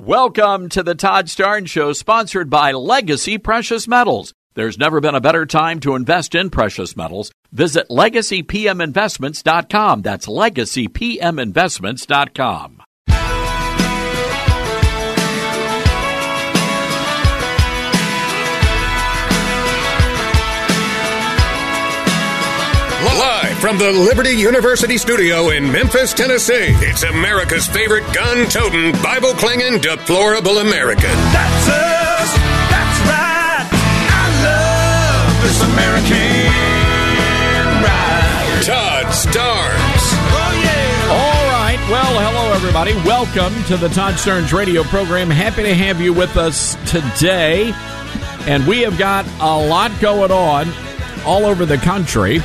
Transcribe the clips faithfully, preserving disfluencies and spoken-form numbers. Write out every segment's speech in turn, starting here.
Welcome to the Todd Starnes Show, sponsored by Legacy Precious Metals. There's never been a better time to invest in precious metals. Visit legacy p m investments dot com. That's legacy p m investments dot com. Live from the Liberty University studio in Memphis, Tennessee, it's America's favorite gun-toting, Bible-clinging, deplorable American. That's us. That's right. I love this American ride. Todd Starnes. Oh, yeah. All right. Well, hello, everybody. Welcome to the Todd Starnes radio program. Happy to have you with us today. And we have got a lot going on all over the country.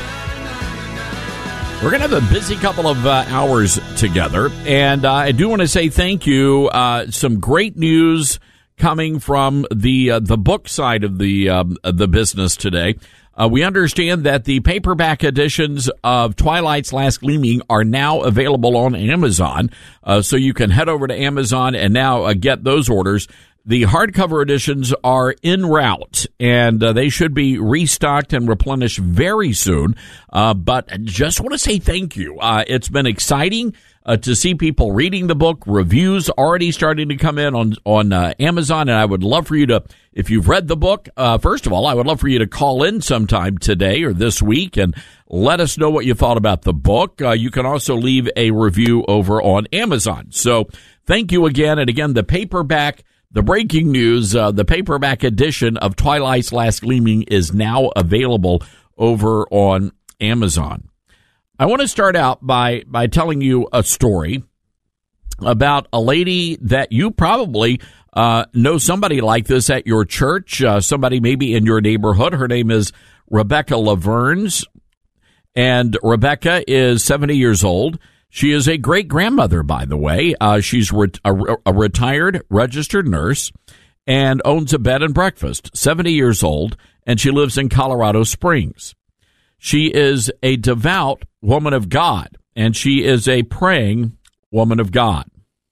We're going to have a busy couple of uh, hours together, and uh, I do want to say thank you. Uh, some great news coming from the uh, the book side of the um, the business today. Uh, we understand that the paperback editions of Twilight's Last Gleaming are now available on Amazon, uh, so you can head over to Amazon and now uh, get those orders. The hardcover editions are en route, and uh, they should be restocked and replenished very soon. Uh, but I just want to say thank you. Uh, it's been exciting uh, to see people reading the book, reviews already starting to come in on, on uh, Amazon, and I would love for you to, if you've read the book, uh, first of all, I would love for you to call in sometime today or this week and let us know what you thought about the book. Uh, you can also leave a review over on Amazon. So thank you again, and again, the paperback The breaking news, uh, the paperback edition of Twilight's Last Gleaming is now available over on Amazon. I want to start out by, by telling you a story about a lady that you probably uh, know somebody like this at your church, uh, somebody maybe in your neighborhood. Her name is Rebecca Laverns, and Rebecca is seventy years old. She is a great-grandmother, by the way. Uh, she's re- a, a retired registered nurse and owns a bed and breakfast, seventy years old, and she lives in Colorado Springs. She is a devout woman of God, and she is a praying woman of God.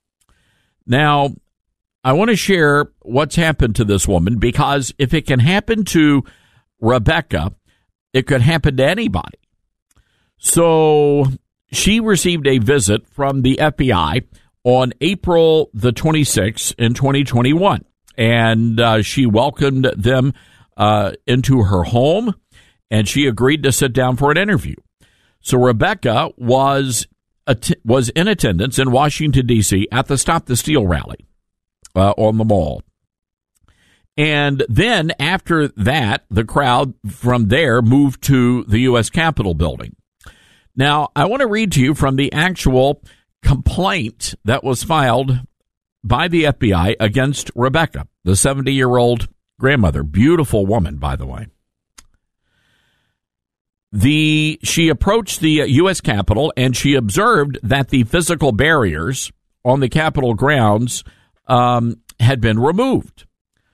Now, I want to share what's happened to this woman, because if it can happen to Rebecca, it could happen to anybody. So she received a visit from the F B I on April the twenty-sixth in twenty twenty-one, and uh, she welcomed them uh, into her home, and she agreed to sit down for an interview. So Rebecca was att- was in attendance in Washington, D C at the Stop the Steal rally uh, on the mall. And then after that, the crowd from there moved to the U S Capitol building. Now, I want to read to you from the actual complaint that was filed by the F B I against Rebecca, the seventy-year-old grandmother. Beautiful woman, by the way. The she approached the U S Capitol, and she observed that the physical barriers on the Capitol grounds um, had been removed.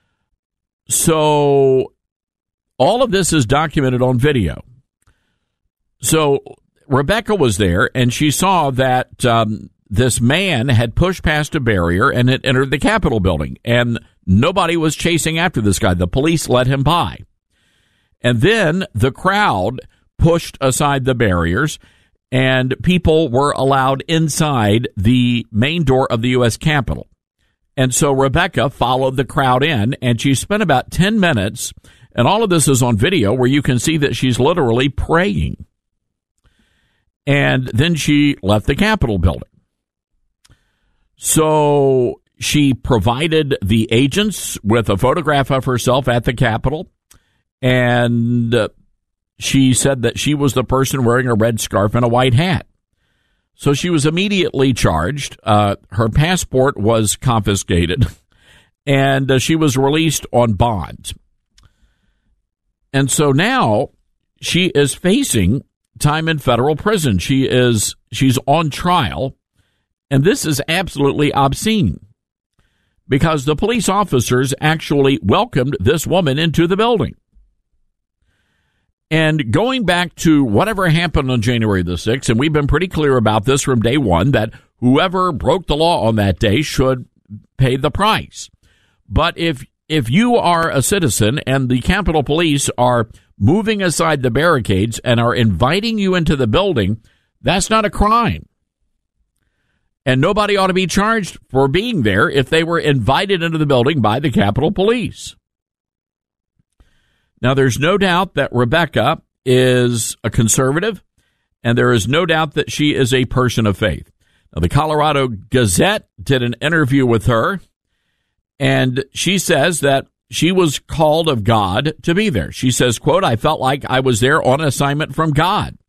So all of this is documented on video. So Rebecca was there, and she saw that um, this man had pushed past a barrier and had entered the Capitol building, and nobody was chasing after this guy. The police let him by. And then the crowd pushed aside the barriers, and people were allowed inside the main door of the U S Capitol. And so Rebecca followed the crowd in, and she spent about ten minutes, and all of this is on video, where you can see that she's literally praying. And then she left the Capitol building. So she provided the agents with a photograph of herself at the Capitol, and uh, she said that she was the person wearing a red scarf and a white hat. So she was immediately charged. Uh, her passport was confiscated, and uh, she was released on bond. And so now she is facing time in federal prison. She is she's on trial, and this is absolutely obscene, because the police officers actually welcomed this woman into the building. And going back to whatever happened on January the sixth, and we've been pretty clear about this from day one, that whoever broke the law on that day should pay the price. But if if you are a citizen and the Capitol Police are moving aside the barricades and are inviting you into the building, that's not a crime. And nobody ought to be charged for being there if they were invited into the building by the Capitol Police. Now, there's no doubt that Rebecca is a conservative, and there is no doubt that she is a person of faith. Now, the Colorado Gazette did an interview with her, and she says that she was called of God to be there. She says, quote, "I felt like I was there on assignment from God."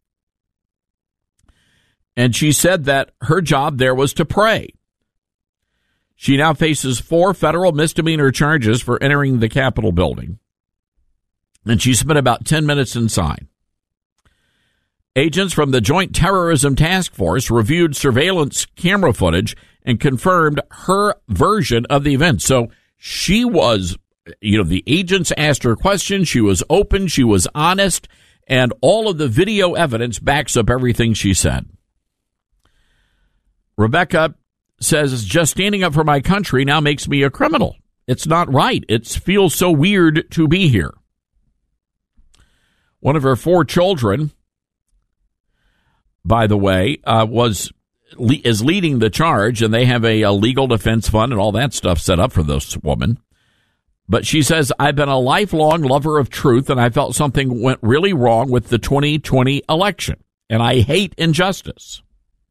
And she said that her job there was to pray. She now faces four federal misdemeanor charges for entering the Capitol building. And she spent about ten minutes inside. Agents from the Joint Terrorism Task Force reviewed surveillance camera footage and confirmed her version of the event. So she was, you know, the agents asked her questions. She was open. She was honest. And all of the video evidence backs up everything she said. Rebecca says, "Just standing up for my country now makes me a criminal. It's not right. It feels so weird to be here." One of her four children, by the way, uh, was is leading the charge, and they have a, a legal defense fund and all that stuff set up for this woman. But she says, "I've been a lifelong lover of truth, and I felt something went really wrong with the twenty twenty election, and I hate injustice."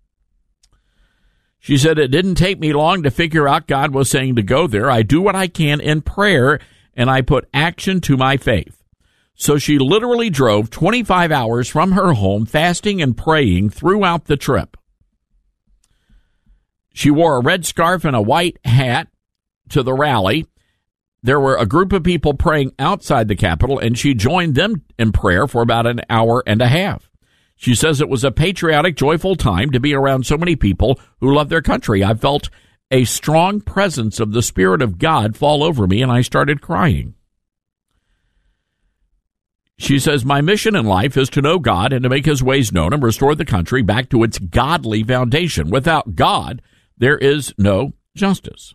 She said, "It didn't take me long to figure out God was saying to go there. I do what I can in prayer, and I put action to my faith." So she literally drove twenty-five hours from her home, fasting and praying throughout the trip. She wore a red scarf and a white hat to the rally. There were a group of people praying outside the Capitol, and she joined them in prayer for about an hour and a half. She says, "It was a patriotic, joyful time to be around so many people who love their country. I felt a strong presence of the Spirit of God fall over me, and I started crying." She says, "My mission in life is to know God and to make his ways known and restore the country back to its godly foundation. Without God, there is no justice."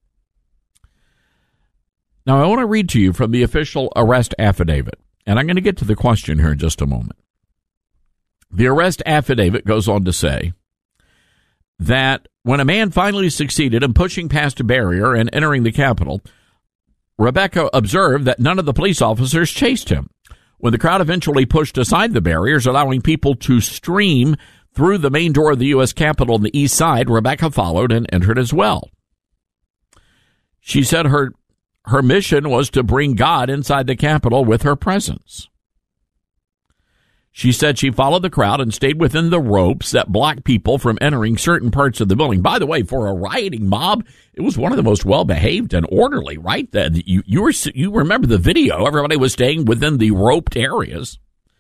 Now, I want to read to you from the official arrest affidavit, and I'm going to get to the question here in just a moment. The arrest affidavit goes on to say that when a man finally succeeded in pushing past a barrier and entering the Capitol, Rebecca observed that none of the police officers chased him. When the crowd eventually pushed aside the barriers, allowing people to stream through the main door of the U S Capitol on the east side, Rebecca followed and entered as well. She said her her mission was to bring God inside the Capitol with her presence. She said she followed the crowd and stayed within the ropes that blocked people from entering certain parts of the building. By the way, for a rioting mob, it was one of the most well-behaved and orderly, right? That you you were you remember the video. Everybody was staying within the roped areas.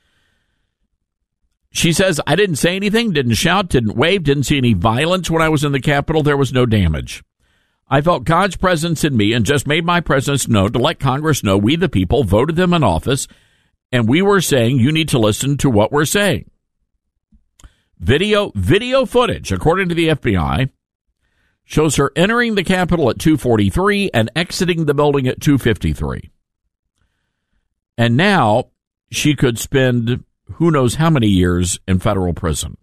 She says, "I didn't say anything, didn't shout, didn't wave, didn't see any violence when I was in the Capitol. There was no damage. I felt God's presence in me and just made my presence known to let Congress know we, the people, voted them in office. And we were saying, you need to listen to what we're saying." Video video footage, according to the F B I, shows her entering the Capitol at two forty-three and exiting the building at two fifty-three. And now she could spend who knows how many years in federal prison.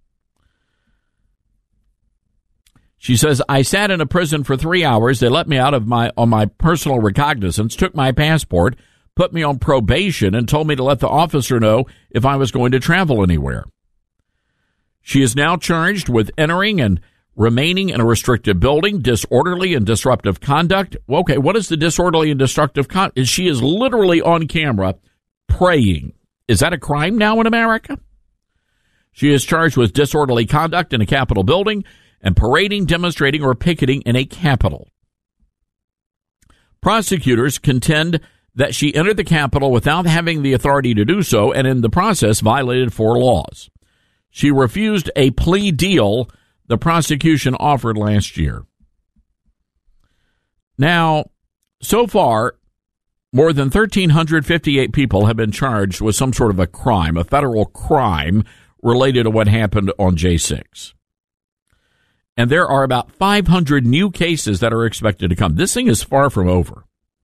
She says, "I sat in a prison for three hours. They let me out of my on my personal recognizance, took my passport, put me on probation, and told me to let the officer know if I was going to travel anywhere." She is now charged with entering and remaining in a restricted building, disorderly and disruptive conduct. Okay, what is the disorderly and destructive conduct? She is literally on camera praying. Is that a crime now in America? She is charged with disorderly conduct in a Capitol building and parading, demonstrating, or picketing in a Capitol. Prosecutors contend that she entered the Capitol without having the authority to do so, and in the process violated four laws. She refused a plea deal the prosecution offered last year. Now, so far, more than one thousand three hundred fifty-eight people have been charged with some sort of a crime, a federal crime, related to what happened on J six. And there are about five hundred new cases that are expected to come. This thing is far from over.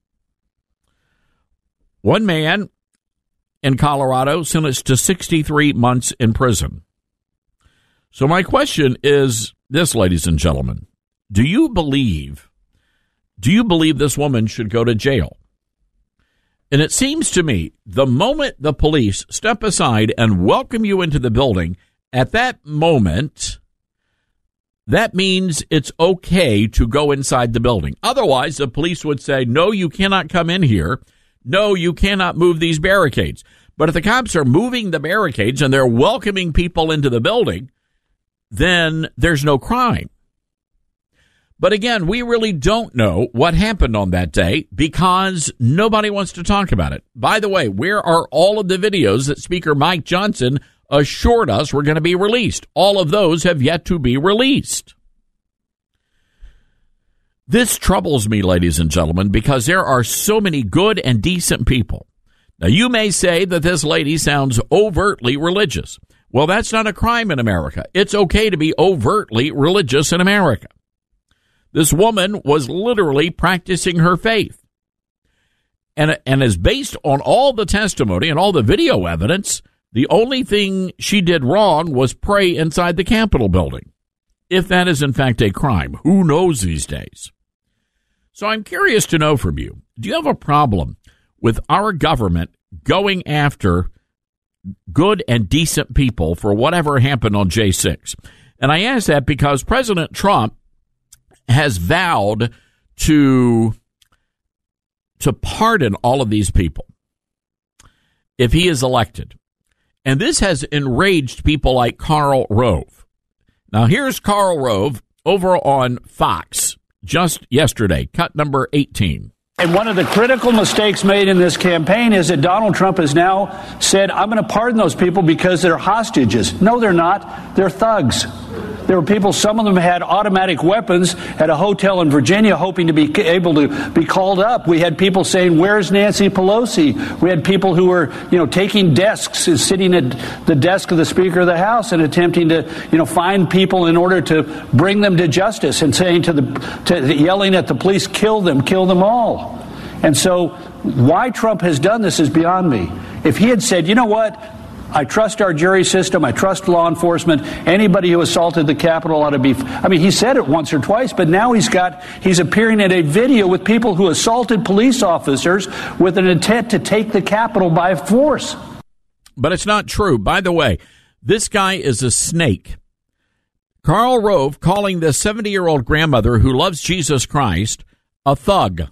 One man in Colorado sentenced to sixty-three months in prison. So my question is this, ladies and gentlemen. Do you believe, do you believe this woman should go to jail? And it seems to me the moment the police step aside and welcome you into the building, at that moment, that means it's okay to go inside the building. Otherwise, the police would say, no, you cannot come in here. No, you cannot move these barricades. But if the cops are moving the barricades and they're welcoming people into the building, then there's no crime. But again, we really don't know what happened on that day because nobody wants to talk about it. By the way, where are all of the videos that Speaker Mike Johnson assured us were going to be released? All of those have yet to be released. This troubles me, ladies and gentlemen, because there are so many good and decent people. Now, you may say that this lady sounds overtly religious. Well, that's not a crime in America. It's okay to be overtly religious in America. This woman was literally practicing her faith. And, and is based on all the testimony and all the video evidence, the only thing she did wrong was pray inside the Capitol building. If that is in fact a crime, who knows these days? So I'm curious to know from you, do you have a problem with our government going after good and decent people for whatever happened on J six? And I ask that because President Trump has vowed to, to pardon all of these people if he is elected. And this has enraged people like Karl Rove. Now, here's Karl Rove over on Fox just yesterday, cut number eighteen. And one of the critical mistakes made in this campaign is that Donald Trump has now said, I'm going to pardon those people because they're hostages. No, they're not. They're thugs. There were people, some of them had automatic weapons at a hotel in Virginia hoping to be able to be called up. We had people saying, where's Nancy Pelosi? We had people who were, you know, taking desks and sitting at the desk of the Speaker of the House and attempting to, you know, find people in order to bring them to justice and saying to the, to, yelling at the police, kill them, kill them all. And so why Trump has done this is beyond me. If he had said, you know what? I trust our jury system. I trust law enforcement. Anybody who assaulted the Capitol ought to be. I mean, he said it once or twice, but now he's got he's appearing in a video with people who assaulted police officers with an intent to take the Capitol by force. But it's not true. By the way, this guy is a snake. Karl Rove calling this seventy-year-old grandmother who loves Jesus Christ a thug.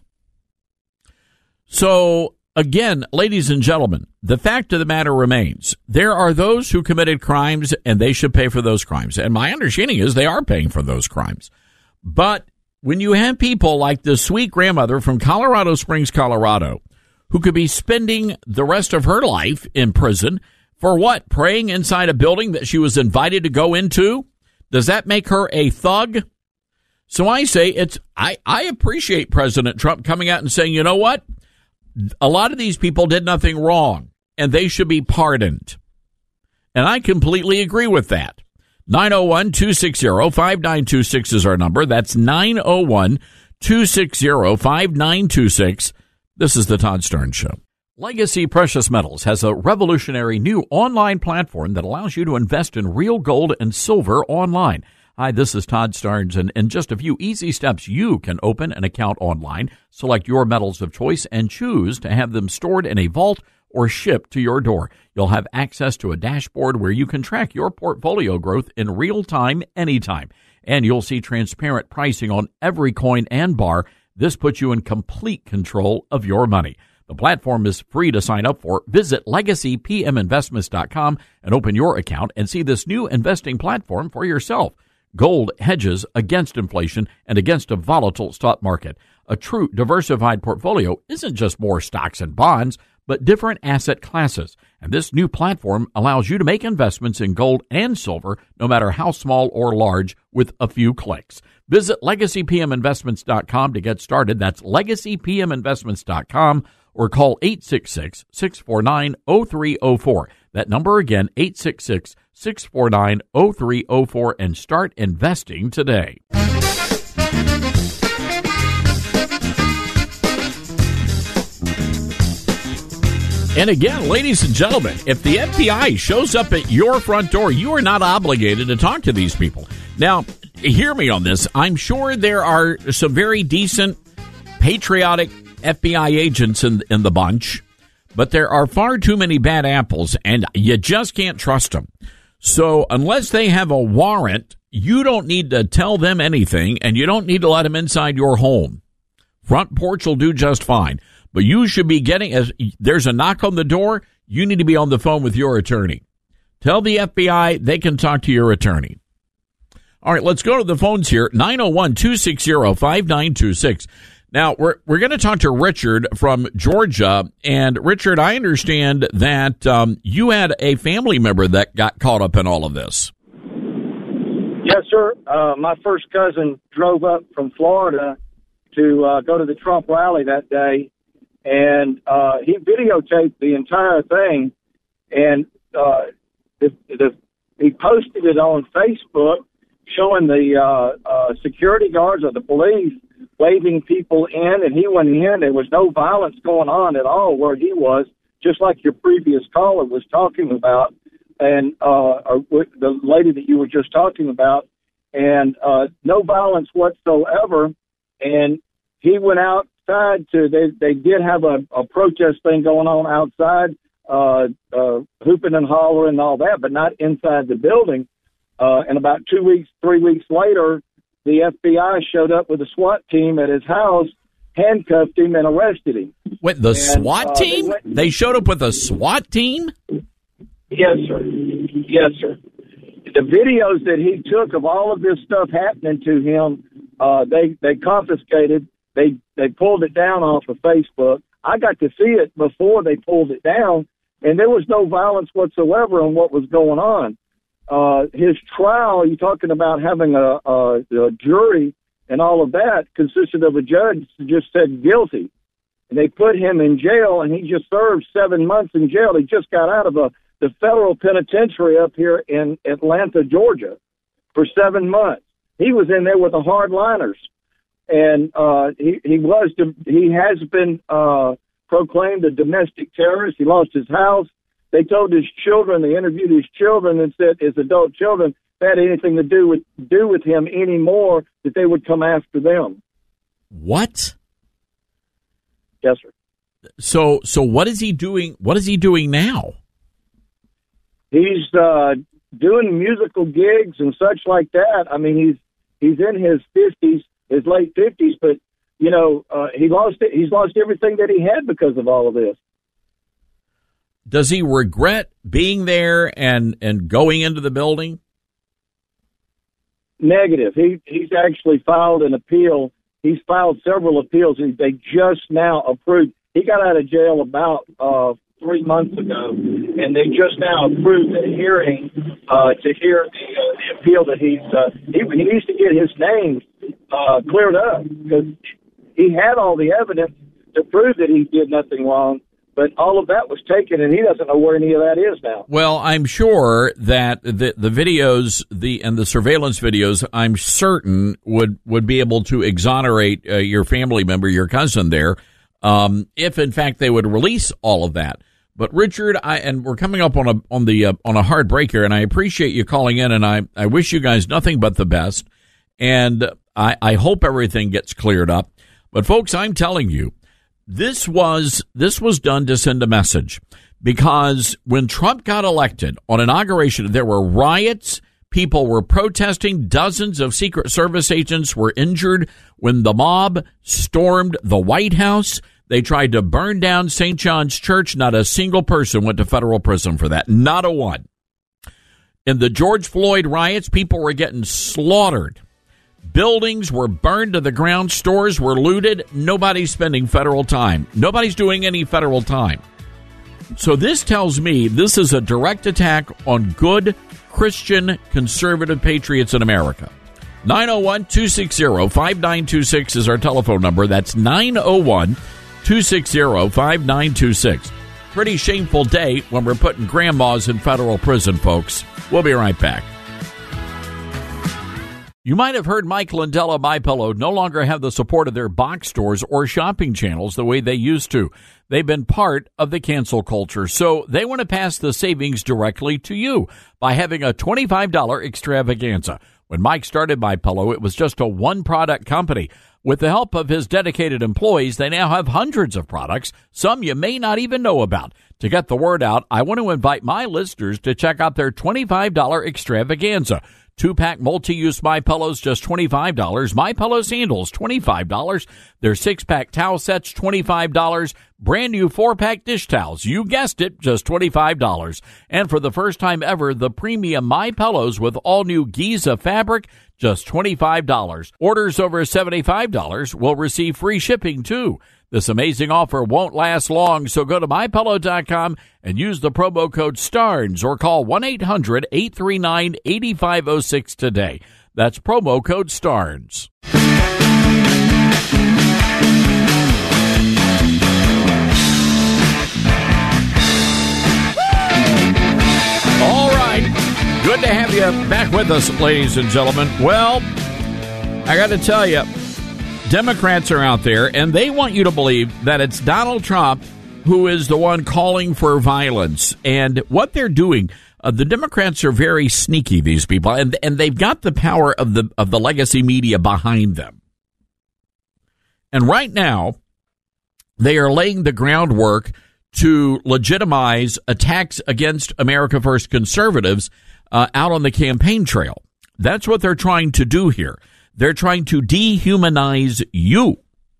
So, again, ladies and gentlemen, the fact of the matter remains, there are those who committed crimes and they should pay for those crimes. And my understanding is they are paying for those crimes. But when you have people like this sweet grandmother from Colorado Springs, Colorado, who could be spending the rest of her life in prison for what? Praying inside a building that she was invited to go into? Does that make her a thug? So I say it's, I, I appreciate President Trump coming out and saying, you know what? A lot of these people did nothing wrong, and they should be pardoned. And I completely agree with that. nine oh one, two six zero, five nine two six is our number. That's nine oh one, two six zero, five nine two six. This is the Todd Starnes Show. Legacy Precious Metals has a revolutionary new online platform that allows you to invest in real gold and silver online. Hi, this is Todd Starnes, and in just a few easy steps, you can open an account online, select your metals of choice, and choose to have them stored in a vault or shipped to your door. You'll have access to a dashboard where you can track your portfolio growth in real time, anytime. And you'll see transparent pricing on every coin and bar. This puts you in complete control of your money. The platform is free to sign up for. Visit legacy p m investments dot com and open your account and see this new investing platform for yourself. Gold hedges against inflation and against a volatile stock market. A true diversified portfolio isn't just more stocks and bonds, but different asset classes. And this new platform allows you to make investments in gold and silver, no matter how small or large, with a few clicks. Visit legacy p m investments dot com to get started. That's legacy p m investments dot com or call eight six six, six four nine, zero three zero four. That number again, eight six six, six four nine, oh three oh four and start investing today. And again, ladies and gentlemen, if the F B I shows up at your front door, you are not obligated to talk to these people. Now, hear me on this. I'm sure there are some very decent, patriotic F B I agents in, in the bunch, but there are far too many bad apples, and you just can't trust them. So unless they have a warrant, you don't need to tell them anything, and you don't need to let them inside your home. Front porch will do just fine. But you should be getting, as there's a knock on the door, you need to be on the phone with your attorney. Tell the F B I they can talk to your attorney. All right, let's go to the phones here. nine oh one, two six zero, five nine two six. Now, we're we're going to talk to Richard from Georgia. And, Richard, I understand that um, you had a family member that got caught up in all of this. Yes, sir. Uh, my first cousin drove up from Florida to uh, go to the Trump rally that day. And uh, he videotaped the entire thing, and uh, the, the, he posted it on Facebook, showing the uh, uh, security guards or the police waving people in, and he went in. There was no violence going on at all where he was, just like your previous caller was talking about, and uh, or the lady that you were just talking about, and uh, no violence whatsoever. And he went out. To they they did have a, a protest thing going on outside, uh, uh, hooping and hollering and all that, but not inside the building. Uh, and about two weeks, three weeks later, the F B I showed up with a SWAT team at his house, handcuffed him, and arrested him. Wait, the and, SWAT uh, team? They, went, they showed up with a SWAT team? Yes, sir. Yes, sir. The videos that he took of all of this stuff happening to him, uh, they they confiscated. They they pulled it down off of Facebook. I got to see it before they pulled it down, and there was no violence whatsoever on what was going on. Uh, his trial, you're talking about having a, a, a jury and all of that, consisted of a judge who just said guilty. And they put him in jail, and he just served seven months in jail. He just got out of a, the federal penitentiary up here in Atlanta, Georgia, for seven months. He was in there with the hardliners. And uh, he, he was he has been uh, proclaimed a domestic terrorist. He lost his house. They told his children, they interviewed his children and said his adult children, if they had anything to do with do with him anymore, that they would come after them. What? Yes, sir. So so what is he doing? What is he doing now? He's uh, doing musical gigs and such like that. I mean, he's he's in his fifties. His late fifties, but you know uh, he lost it. He's lost everything that he had because of all of this. Does he regret being there and, and going into the building? Negative. He he's actually filed an appeal. He's filed several appeals. They just now approved. He got out of jail about uh, three months ago, and they just now approved a hearing uh, to hear the, uh, the appeal that he's. Uh, he, he needs to get his name uh, cleared up because he had all the evidence to prove that he did nothing wrong, but all of that was taken, and he doesn't know where any of that is now. Well, I'm sure that the the videos, the and the surveillance videos, I'm certain would would be able to exonerate uh, your family member, your cousin there, um, if in fact they would release all of that. But Richard, I and we're coming up on a on the uh, on a hard break here, and I appreciate you calling in, and I I wish you guys nothing but the best, and I I hope everything gets cleared up. But folks, I'm telling you, this was this was done to send a message, because when Trump got elected on inauguration, there were riots. People were protesting. Dozens of Secret Service agents were injured when the mob stormed the White House. They tried to burn down Saint John's Church. Not a single person went to federal prison for that. Not a one. In the George Floyd riots, people were getting slaughtered. Buildings were burned to the ground. Stores were looted. Nobody's spending federal time. Nobody's doing any federal time. So this tells me this is a direct attack on good Christian conservative patriots in America. nine oh one, two six zero, five nine two six is our telephone number. That's nine oh one, two six zero, five nine two six. Pretty shameful day when we're putting grandmas in federal prison, folks. We'll be right back. You might have heard Mike Lindell of MyPillow no longer have the support of their box stores or shopping channels the way they used to. They've been part of the cancel culture, so they want to pass the savings directly to you by having a twenty-five dollars extravaganza. When Mike started MyPillow, it was just a one-product company. With the help of his dedicated employees, they now have hundreds of products, some you may not even know about. To get the word out, I want to invite my listeners to check out their twenty-five dollars extravaganza. Two-pack multi-use MyPillows, just twenty-five dollars. MyPillow sandals, twenty-five dollars. Their six-pack towel sets, twenty-five dollars. Brand new four-pack dish towels, you guessed it, just twenty-five dollars. And for the first time ever, the premium MyPillows with all-new Giza fabric, just twenty-five dollars. Orders over seventy-five dollars will receive free shipping, too. This amazing offer won't last long, so go to my pillow dot com and use the promo code STARNS or call one eight hundred eight three nine eight five zero six today. That's promo code STARNS. All right. Good to have you back with us, ladies and gentlemen. Well, I got to tell you, Democrats are out there, and they want you to believe that it's Donald Trump who is the one calling for violence. And what they're doing, uh, the Democrats are very sneaky, these people, and and they've got the power of the of the legacy media behind them. And right now, they are laying the groundwork to legitimize attacks against America First conservatives uh, out on the campaign trail. That's what they're trying to do here. They're trying to dehumanize you,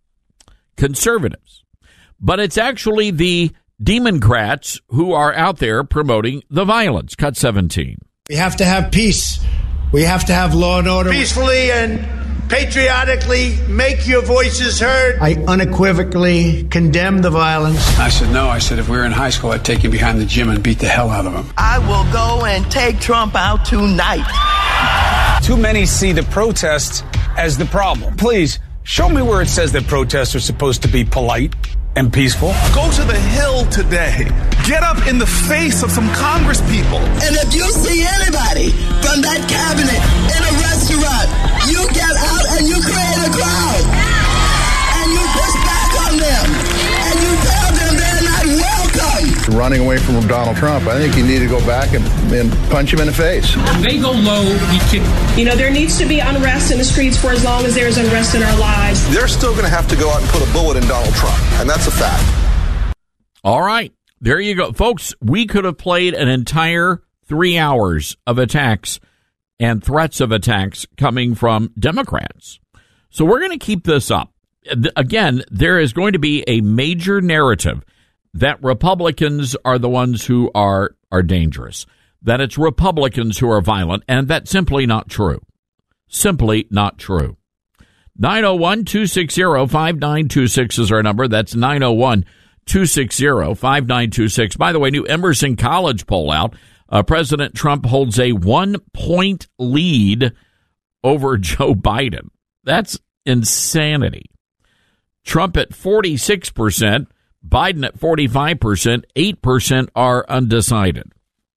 conservatives. But it's actually the Democrats who are out there promoting the violence. Cut seventeen. We have to have peace. We have to have law and order. Peacefully and patriotically make your voices heard. I unequivocally condemn the violence. I said, no. I said, if we were in high school, I'd take him behind the gym and beat the hell out of him. I will go and take Trump out tonight. Too many see the protests as the problem. Please, show me where it says that protests are supposed to be polite and peaceful. Go to the Hill today. Get up in the face of some Congress people. And if you see anybody from that cabinet in a restaurant, you get out and you create a crowd. And you push back on them. And you tell them they're not welcome. Running away from Donald Trump, I think you need to go back and, and punch him in the face. When they go low, we kick. You know, there needs to be unrest in the streets for as long as there is unrest in our lives. They're still going to have to go out and put a bullet in Donald Trump, and that's a fact. All right. There you go. Folks, we could have played an entire three hours of attacks and threats of attacks coming from Democrats. So we're going to keep this up. Again, there is going to be a major narrative that Republicans are the ones who are, are dangerous, that it's Republicans who are violent, and that's simply not true. Simply not true. nine oh one, two six zero, five nine two six is our number. That's nine oh one, two six zero, five nine two six. By the way, new Emerson College poll out. Uh, President Trump holds a one-point lead over Joe Biden. That's insanity. Trump at forty-six percent, Biden at forty-five percent, eight percent are undecided.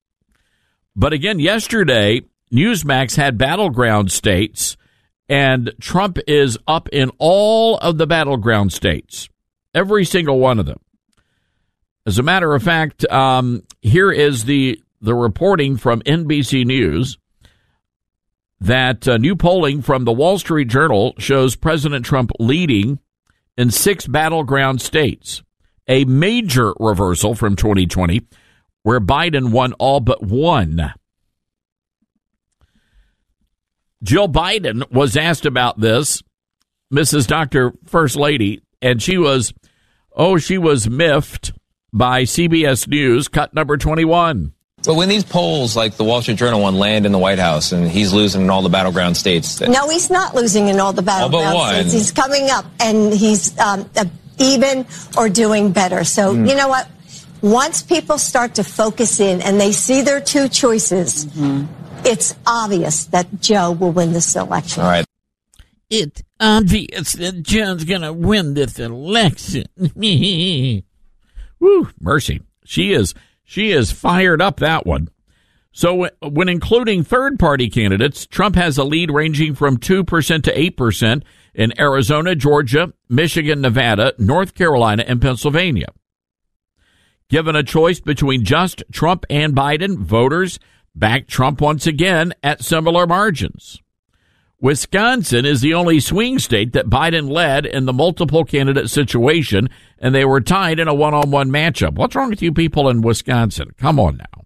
But again, yesterday, Newsmax had battleground states, and Trump is up in all of the battleground states, every single one of them. As a matter of fact, um, here is the, the reporting from N B C News that uh, new polling from the Wall Street Journal shows President Trump leading in six battleground states, a major reversal from twenty twenty, where Biden won all but one. Jill Biden was asked about this, Missus Doctor First Lady, and she was, oh, she was miffed by C B S News, cut number twenty-one. But when these polls, like the Wall Street Journal one, land in the White House and he's losing in all the battleground states. That- no, he's not losing in all the battleground all states. He's coming up, and he's um, even or doing better. So, mm. you know what? Once people start to focus in and they see their two choices, mm-hmm. it's obvious that Joe will win this election. All right. It's obvious that Joe's going to win this election. Woo, mercy. She is she is fired up, that one. So when including third-party candidates, Trump has a lead ranging from two percent to eight percent in Arizona, Georgia, Michigan, Nevada, North Carolina, and Pennsylvania. Given a choice between just Trump and Biden, voters back Trump once again at similar margins. Wisconsin is the only swing state that Biden led in the multiple candidate situation, and they were tied in a one-on-one matchup. What's wrong with you people in Wisconsin? Come on now.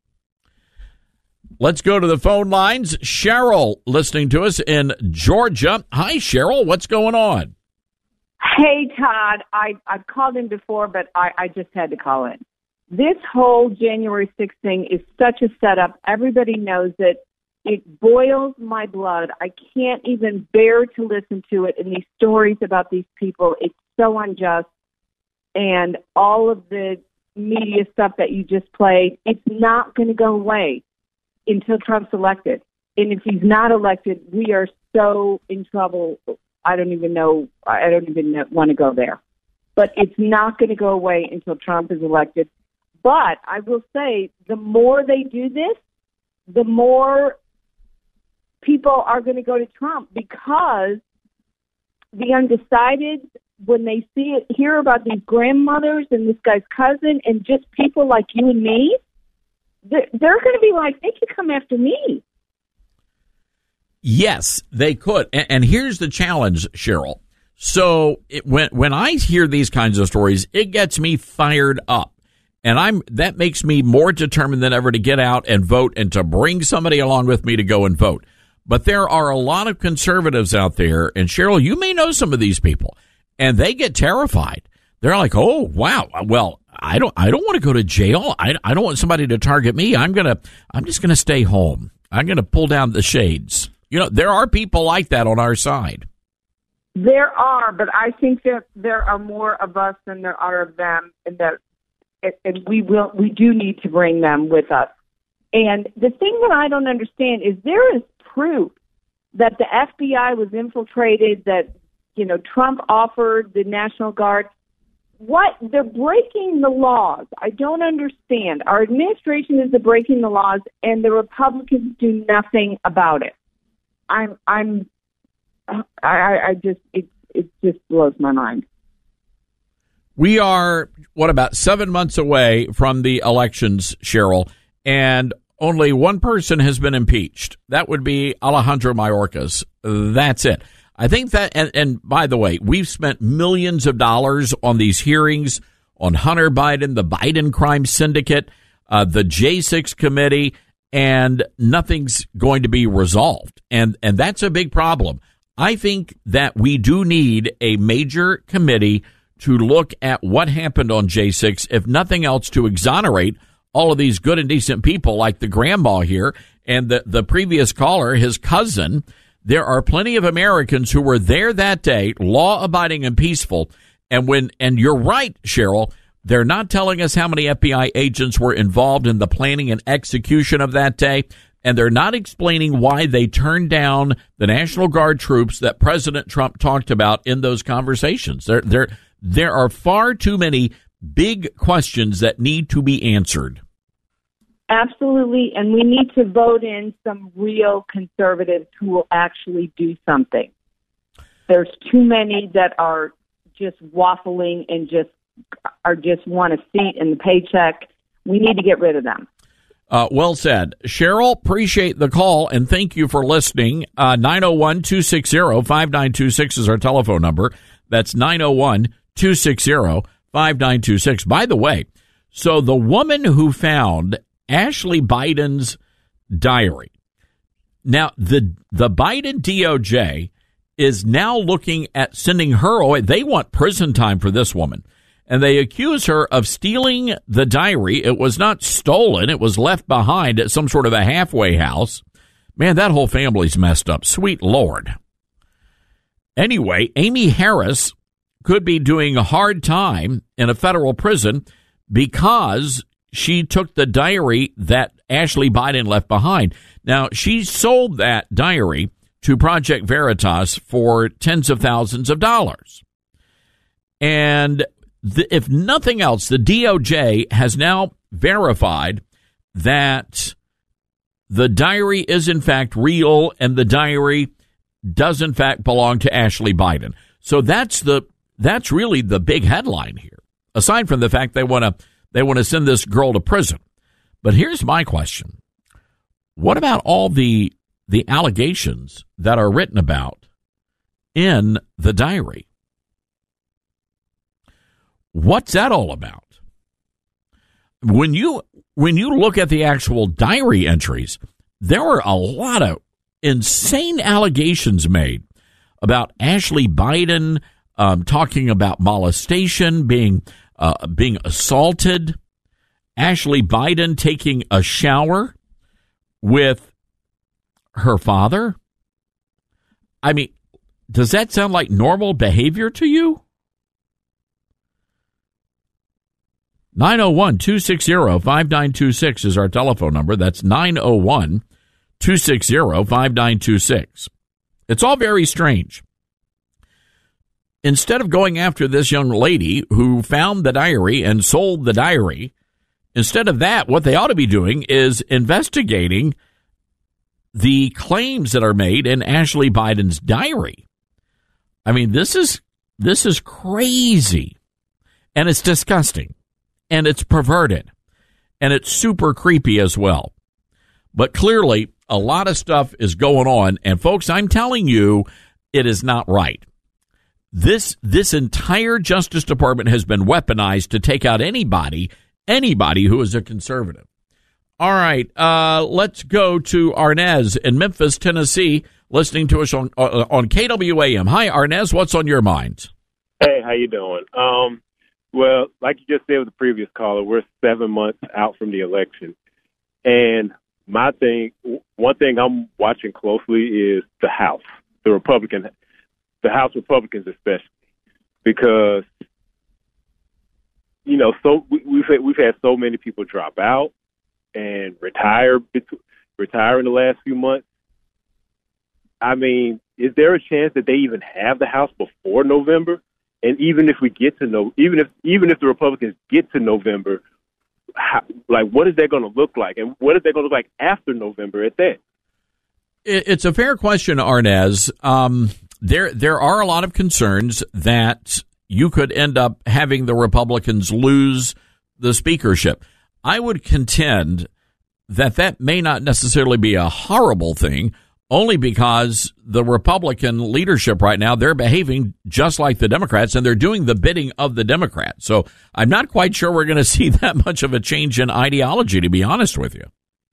Let's go to the phone lines. Cheryl listening to us in Georgia. Hi, Cheryl. What's going on? Hey, Todd. I, I've called in before, but I, I just had to call in. This whole January sixth thing is such a setup. Everybody knows it. It boils my blood. I can't even bear to listen to it. And these stories about these people, it's so unjust. And all of the media stuff that you just played, it's not going to go away until Trump's elected. And if he's not elected, we are so in trouble. I don't even know. I don't even want to go there. But it's not going to go away until Trump is elected. But I will say, the more they do this, the more people are going to go to Trump, because the undecided, when they see it, hear about these grandmothers and this guy's cousin and just people like you and me, they're, they're going to be like, they could come after me. Yes, they could. And, and here's the challenge, Cheryl. So it, when when I hear these kinds of stories, it gets me fired up. And I'm that makes me more determined than ever to get out and vote and to bring somebody along with me to go and vote. But there are a lot of conservatives out there, and Cheryl, you may know some of these people, and they get terrified. They're like, "Oh, wow. Well, I don't I don't want to go to jail. I I don't want somebody to target me. I'm going to I'm just going to stay home. I'm going to pull down the shades." You know, there are people like that on our side. There are, but I think that there are more of us than there are of them, and that and we will we do need to bring them with us. And the thing that I don't understand is there is proof that the F B I was infiltrated, that, you know, Trump offered the National Guard. What? They're breaking the laws. I don't understand. Our administration is breaking the laws, and the Republicans do nothing about it. I'm, I'm, I, I just, it, it just blows my mind. We are, what, about seven months away from the elections, Cheryl, and only one person has been impeached. That would be Alejandro Mayorkas. That's it. I think that, and, and by the way, we've spent millions of dollars on these hearings on Hunter Biden, the Biden crime syndicate, uh, the J six committee, and nothing's going to be resolved. And, and that's a big problem. I think that we do need a major committee to look at what happened on J six, if nothing else, to exonerate all of these good and decent people like the grandma here and the, the previous caller, his cousin. There are plenty of Americans who were there that day, law-abiding and peaceful. And when, and you're right, Cheryl, they're not telling us how many F B I agents were involved in the planning and execution of that day. And they're not explaining why they turned down the National Guard troops that President Trump talked about in those conversations. There, there, there are far too many big questions that need to be answered. Absolutely, and we need to vote in some real conservatives who will actually do something. There's too many that are just waffling and just are just want a seat and the paycheck. We need to get rid of them. Uh, well said. Cheryl, appreciate the call, and thank you for listening. Uh, nine oh one, two six zero, five nine two six is our telephone number. That's nine oh one, two six zero, five nine two six. By the way, so the woman who found Ashley Biden's diary, now the the Biden D O J is now looking at sending her away. They want prison time for this woman. And they accuse her of stealing the diary. It was not stolen. It was left behind at some sort of a halfway house. Man, that whole family's messed up. Sweet Lord. Anyway, Amy Harris could be doing a hard time in a federal prison because she took the diary that Ashley Biden left behind. Now, she sold that diary to Project Veritas for tens of thousands of dollars. And the, if nothing else, the D O J has now verified that the diary is in fact real and the diary does in fact belong to Ashley Biden. So that's the that's really the big headline here, aside from the fact they want to they want to send this girl to prison. But here's my question. What about all the the allegations that are written about in the diary? What's that all about? When you when you look at the actual diary entries, there were a lot of insane allegations made about Ashley Biden um, talking about molestation, being uh, being assaulted, Ashley Biden taking a shower with her father. I mean, does that sound like normal behavior to you? nine oh one, two six zero, five nine two six is our telephone number. That's nine oh one, two six zero, five nine two six. It's all very strange. Instead of going after this young lady who found the diary and sold the diary, instead of that, what they ought to be doing is investigating the claims that are made in Ashley Biden's diary. I mean, this is this is crazy, and it's disgusting, and it's perverted, and it's super creepy as well. But clearly, a lot of stuff is going on, and folks, I'm telling you, it is not right. This this entire Justice Department has been weaponized to take out anybody, anybody who is a conservative. All right, uh, let's go to Arnez in Memphis, Tennessee, listening to us on uh, on K W A M. Hi, Arnez, what's on your mind? Hey, how you doing? Um, well, like you just said with the previous caller, we're seven months out from the election, and my thing, one thing I'm watching closely is the House, the Republican, the House Republicans especially, because you know, so we, we've had, we've had so many people drop out and retire retire in the last few months. I mean, is there a chance that they even have the House before November? And even if we get to no, even if even if the Republicans get to November, how, like what is that going to look like, and what is that going to look like after November at that? It's a fair question, Arnez. Um, there there are a lot of concerns that you could end up having the Republicans lose the speakership. I would contend that that may not necessarily be a horrible thing, only because the Republican leadership right now, they're behaving just like the Democrats, and they're doing the bidding of the Democrats. So I'm not quite sure we're going to see that much of a change in ideology, to be honest with you.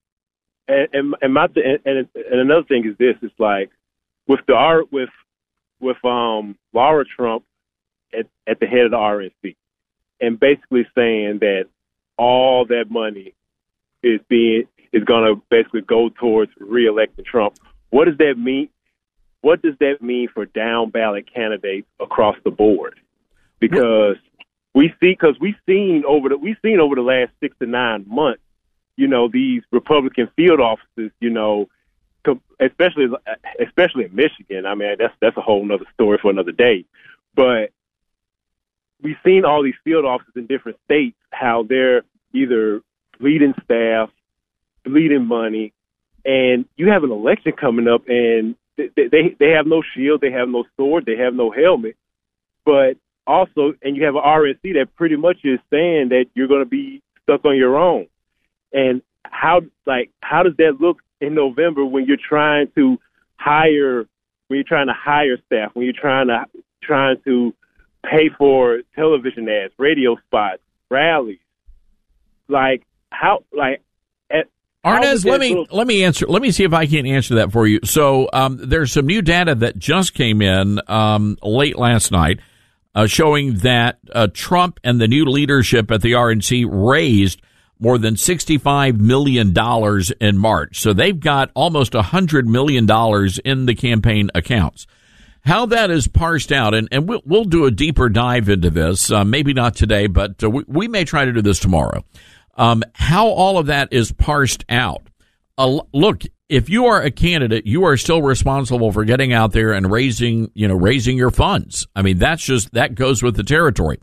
And and, and my th- and, and another thing is this: it's like with the R with with um Laura Trump at at the head of the R N C, and basically saying that all that money is being is going to basically go towards reelecting Trump. What does that mean? What does that mean for down ballot candidates across the board? Because we see, because we've seen over the we've seen over the last six to nine months, you know, these Republican field offices, you know, especially especially in Michigan. I mean, that's that's a whole other story for another day. But we've seen all these field offices in different states, how they're either bleeding staff, bleeding money, and you have an election coming up, and they, they they have no shield, they have no sword, they have no helmet, but also, and you have an R N C that pretty much is saying that you're going to be stuck on your own. And how like how does that look in November when you're trying to hire when you're trying to hire staff, when you're trying to trying to pay for television ads, radio spots, rallies? Like how like at, Arnez, let me look? let me answer. Let me see if I can answer that for you. So um, there's some new data that just came in um, late last night, uh, showing that uh, Trump and the new leadership at the R N C raised more than sixty-five million dollars in March. So they've got almost one hundred million dollars in the campaign accounts. How that is parsed out, and, and we'll, we'll do a deeper dive into this, uh, maybe not today, but uh, we, we may try to do this tomorrow. Um, how all of that is parsed out. Uh, look, if you are a candidate, you are still responsible for getting out there and raising, you know, raising your funds. I mean, that's just, that goes with the territory.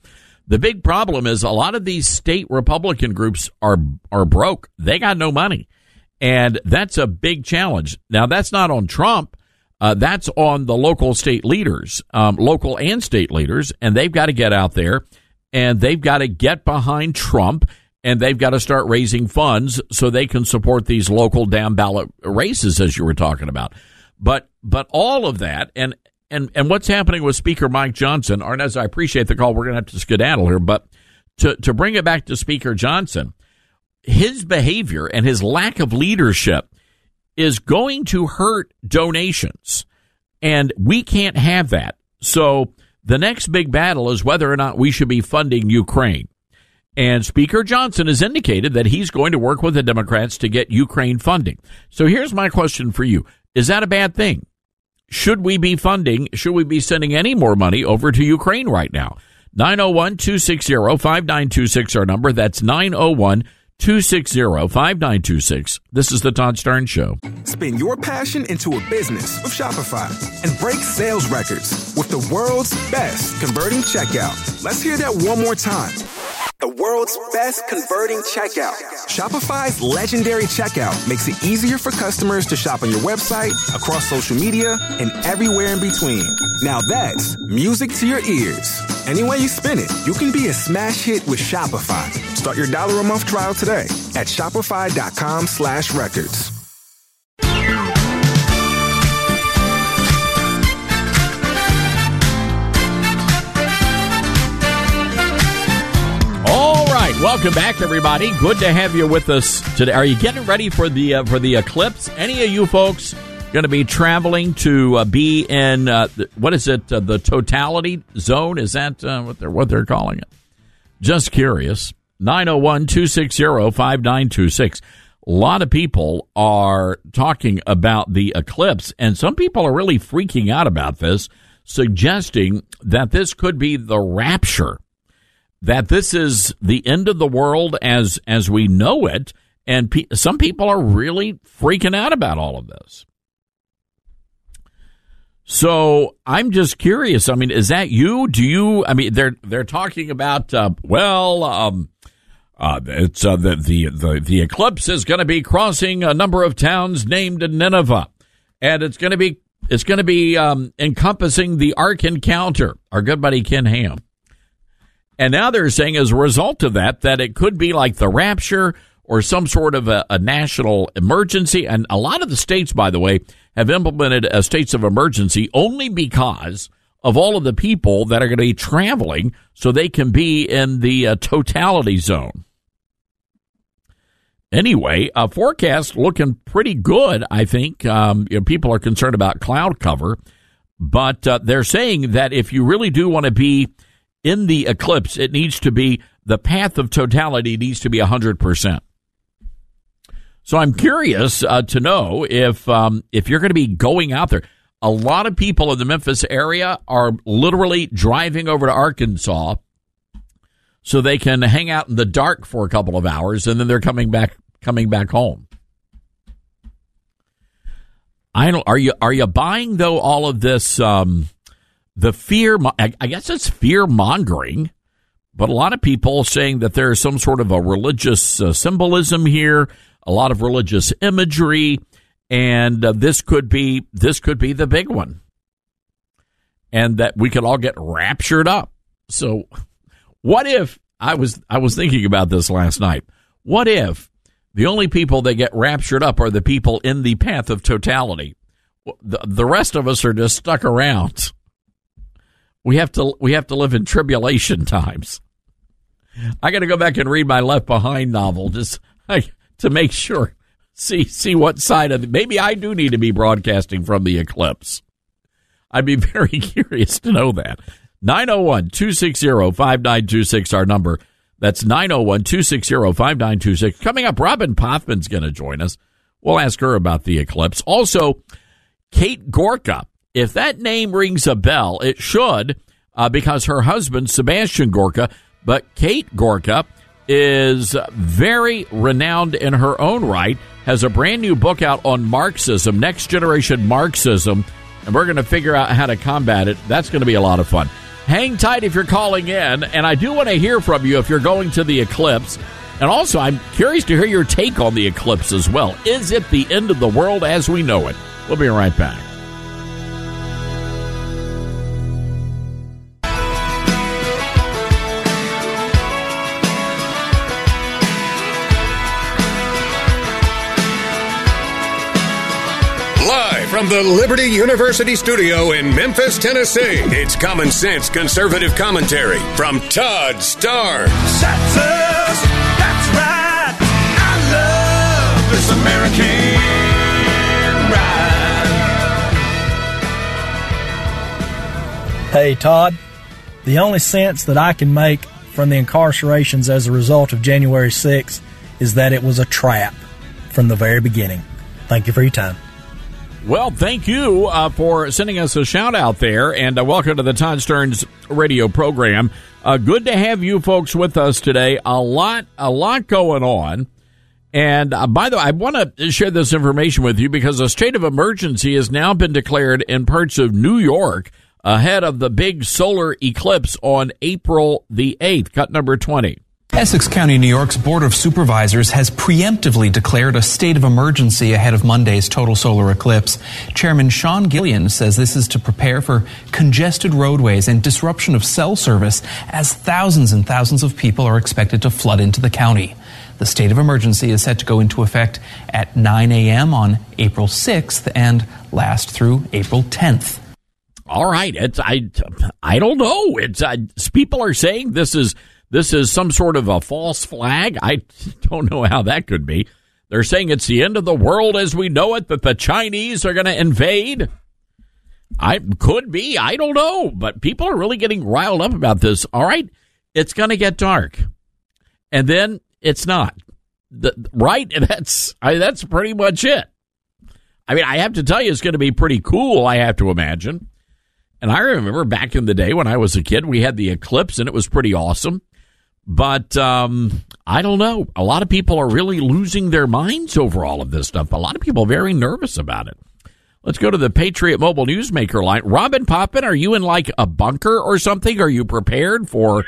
The big problem is a lot of these state Republican groups are are broke. They got no money. And that's a big challenge. Now, that's not on Trump. Uh, that's on the local state leaders, um, local and state leaders, and they've got to get out there and they've got to get behind Trump and they've got to start raising funds so they can support these local down ballot races, as you were talking about. But but all of that and and, and what's happening with Speaker Mike Johnson, Arnez, I appreciate the call. We're going to have to skedaddle here, but to to bring it back to Speaker Johnson, his behavior and his lack of leadership is going to hurt donations, and we can't have that. So the next big battle is whether or not we should be funding Ukraine. And Speaker Johnson has indicated that he's going to work with the Democrats to get Ukraine funding. So here's my question for you. Is that a bad thing? Should we be funding, should we be sending any more money over to Ukraine right now? nine oh one, two six zero, five nine two six, our number. That's nine oh one, two six zero, five nine two six. This is the Todd Stern Show. Spin your passion into a business with Shopify and break sales records with the world's best converting checkout. Let's hear that one more time. The world's best converting checkout. Shopify's legendary checkout makes it easier for customers to shop on your website, across social media, and everywhere in between. Now that's music to your ears. Any way you spin it, you can be a smash hit with Shopify. Start your dollar a month trial today at shopify.com slash records. All right, welcome back, everybody. Good to have you with us today. Are you getting ready for the uh, for the eclipse? Any of you folks going to be traveling to uh, be in uh, the, what is it? Uh, the totality zone? Is that uh, what they're what they're calling it? Just curious. nine oh one, two six zero, five nine two six. A lot of people are talking about the eclipse, and some people are really freaking out about this, suggesting that this could be the rapture, that this is the end of the world as as we know it, and pe- some people are really freaking out about all of this. So I'm just curious. I mean, is that you? Do you? I mean, they're they're talking about uh, well, um, uh, it's uh, the the the the eclipse is going to be crossing a number of towns named Nineveh, and it's going to be it's going to be um, encompassing the Ark Encounter. Our good buddy Ken Ham. And now they're saying as a result of that, that it could be like the rapture or some sort of a, a national emergency. And a lot of the states, by the way, have implemented uh, states of emergency only because of all of the people that are going to be traveling so they can be in the uh, totality zone. Anyway, uh, forecast looking pretty good, I think. Um, you know, people are concerned about cloud cover, but uh, they're saying that if you really do want to be in the eclipse, it needs to be, the path of totality needs to be one hundred percent. So I'm curious uh, to know if um, if you're going to be going out there. A lot of people in the Memphis area are literally driving over to Arkansas so they can hang out in the dark for a couple of hours, and then they're coming back coming back home. I don't. Are you are you buying though all of this? Um, The fear, I guess it's fear mongering, but a lot of people saying that there's some sort of a religious uh, symbolism here, a lot of religious imagery, and uh, this could be this could be the big one, and that we could all get raptured up. So, what if I was I was thinking about this last night? What if the only people that get raptured up are the people in the path of totality? The, the rest of us are just stuck around. We have to we have to live in tribulation times. I got to go back and read my Left Behind novel just I, to make sure. See see what side of the, maybe I do need to be broadcasting from the eclipse. I'd be very curious to know that. nine oh one, two six zero, five nine two six, our number. That's nine oh one, two six zero, five nine two six. Coming up, Robin Poffman's going to join us. We'll ask her about the eclipse. Also, Kate Gorka. If that name rings a bell, it should, uh, because her husband, Sebastian Gorka, but Kate Gorka is very renowned in her own right, has a brand new book out on Marxism, Next Generation Marxism, and we're going to figure out how to combat it. That's going to be a lot of fun. Hang tight if you're calling in, and I do want to hear from you if you're going to the eclipse. And also, I'm curious to hear your take on the eclipse as well. Is it the end of the world as we know it? We'll be right back. Live from the Liberty University studio in Memphis, Tennessee, it's Common Sense Conservative Commentary from Todd Starnes. That's that's right. I love this American ride. Hey, Todd. The only sense that I can make from the incarcerations as a result of January sixth is that it was a trap from the very beginning. Thank you for your time. Well, thank you uh, for sending us a shout out there, and uh, welcome to the Todd Starnes radio program. Uh, good to have you folks with us today. A lot, a lot going on. And uh, by the way, I want to share this information with you because a state of emergency has now been declared in parts of New York ahead of the big solar eclipse on April the eighth, cut number twenty. Essex County, New York's Board of Supervisors has preemptively declared a state of emergency ahead of Monday's total solar eclipse. Chairman Sean Gillian says this is to prepare for congested roadways and disruption of cell service as thousands and thousands of people are expected to flood into the county. The state of emergency is set to go into effect at nine a.m. on April sixth and last through April tenth. All right. It's, I, I don't know. It's, uh, people are saying this is This is some sort of a false flag. I don't know how that could be. They're saying it's the end of the world as we know it, that the Chinese are going to invade. I could be. I don't know. But people are really getting riled up about this. All right. It's going to get dark. And then it's not. The, right? And that's, I, that's pretty much it. I mean, I have to tell you, it's going to be pretty cool, I have to imagine. And I remember back in the day when I was a kid, we had the eclipse, and it was pretty awesome. But um, I don't know. A lot of people are really losing their minds over all of this stuff. A lot of people are very nervous about it. Let's go to the Patriot Mobile Newsmaker line. Robin Poppin, are you in like a bunker or something? Are you prepared for?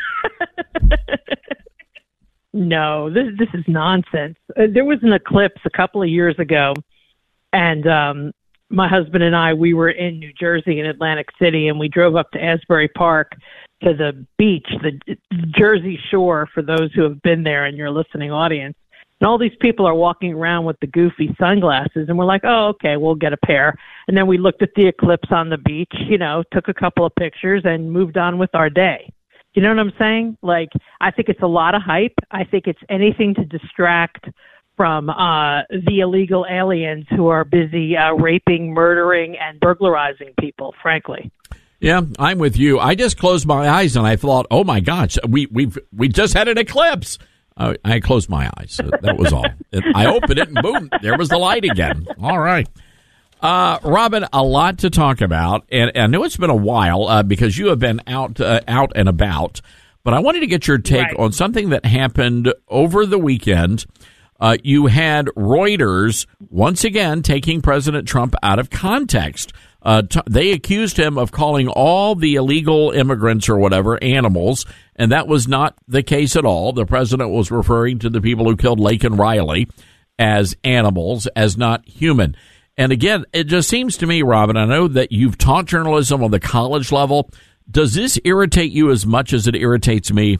No, this this is nonsense. Uh, there was an eclipse a couple of years ago, and um, my husband and I, we were in New Jersey in Atlantic City, and we drove up to Asbury Park to the beach, the Jersey Shore, for those who have been there in your listening audience. And all these people are walking around with the goofy sunglasses, and we're like, oh, okay, we'll get a pair. And then we looked at the eclipse on the beach, you know, took a couple of pictures and moved on with our day. You know what I'm saying? Like, I think it's a lot of hype. I think it's anything to distract from uh, the illegal aliens who are busy uh, raping, murdering, and burglarizing people, frankly. Yeah, I'm with you. I just closed my eyes and I thought, oh my gosh, we we've we just had an eclipse. Uh, I closed my eyes. That was all. I opened it and boom, there was the light again. All right. Uh, Robin, a lot to talk about. And, and I know it's been a while uh, because you have been out, uh, out and about. But I wanted to get your take right. on something that happened over the weekend. Uh, you had Reuters once again taking President Trump out of context. Uh, t- they accused him of calling all the illegal immigrants or whatever animals, and that was not the case at all. The president was referring to the people who killed Laken Riley as animals, as not human. And again, it just seems to me, Robin, I know that you've taught journalism on the college level. Does this irritate you as much as it irritates me?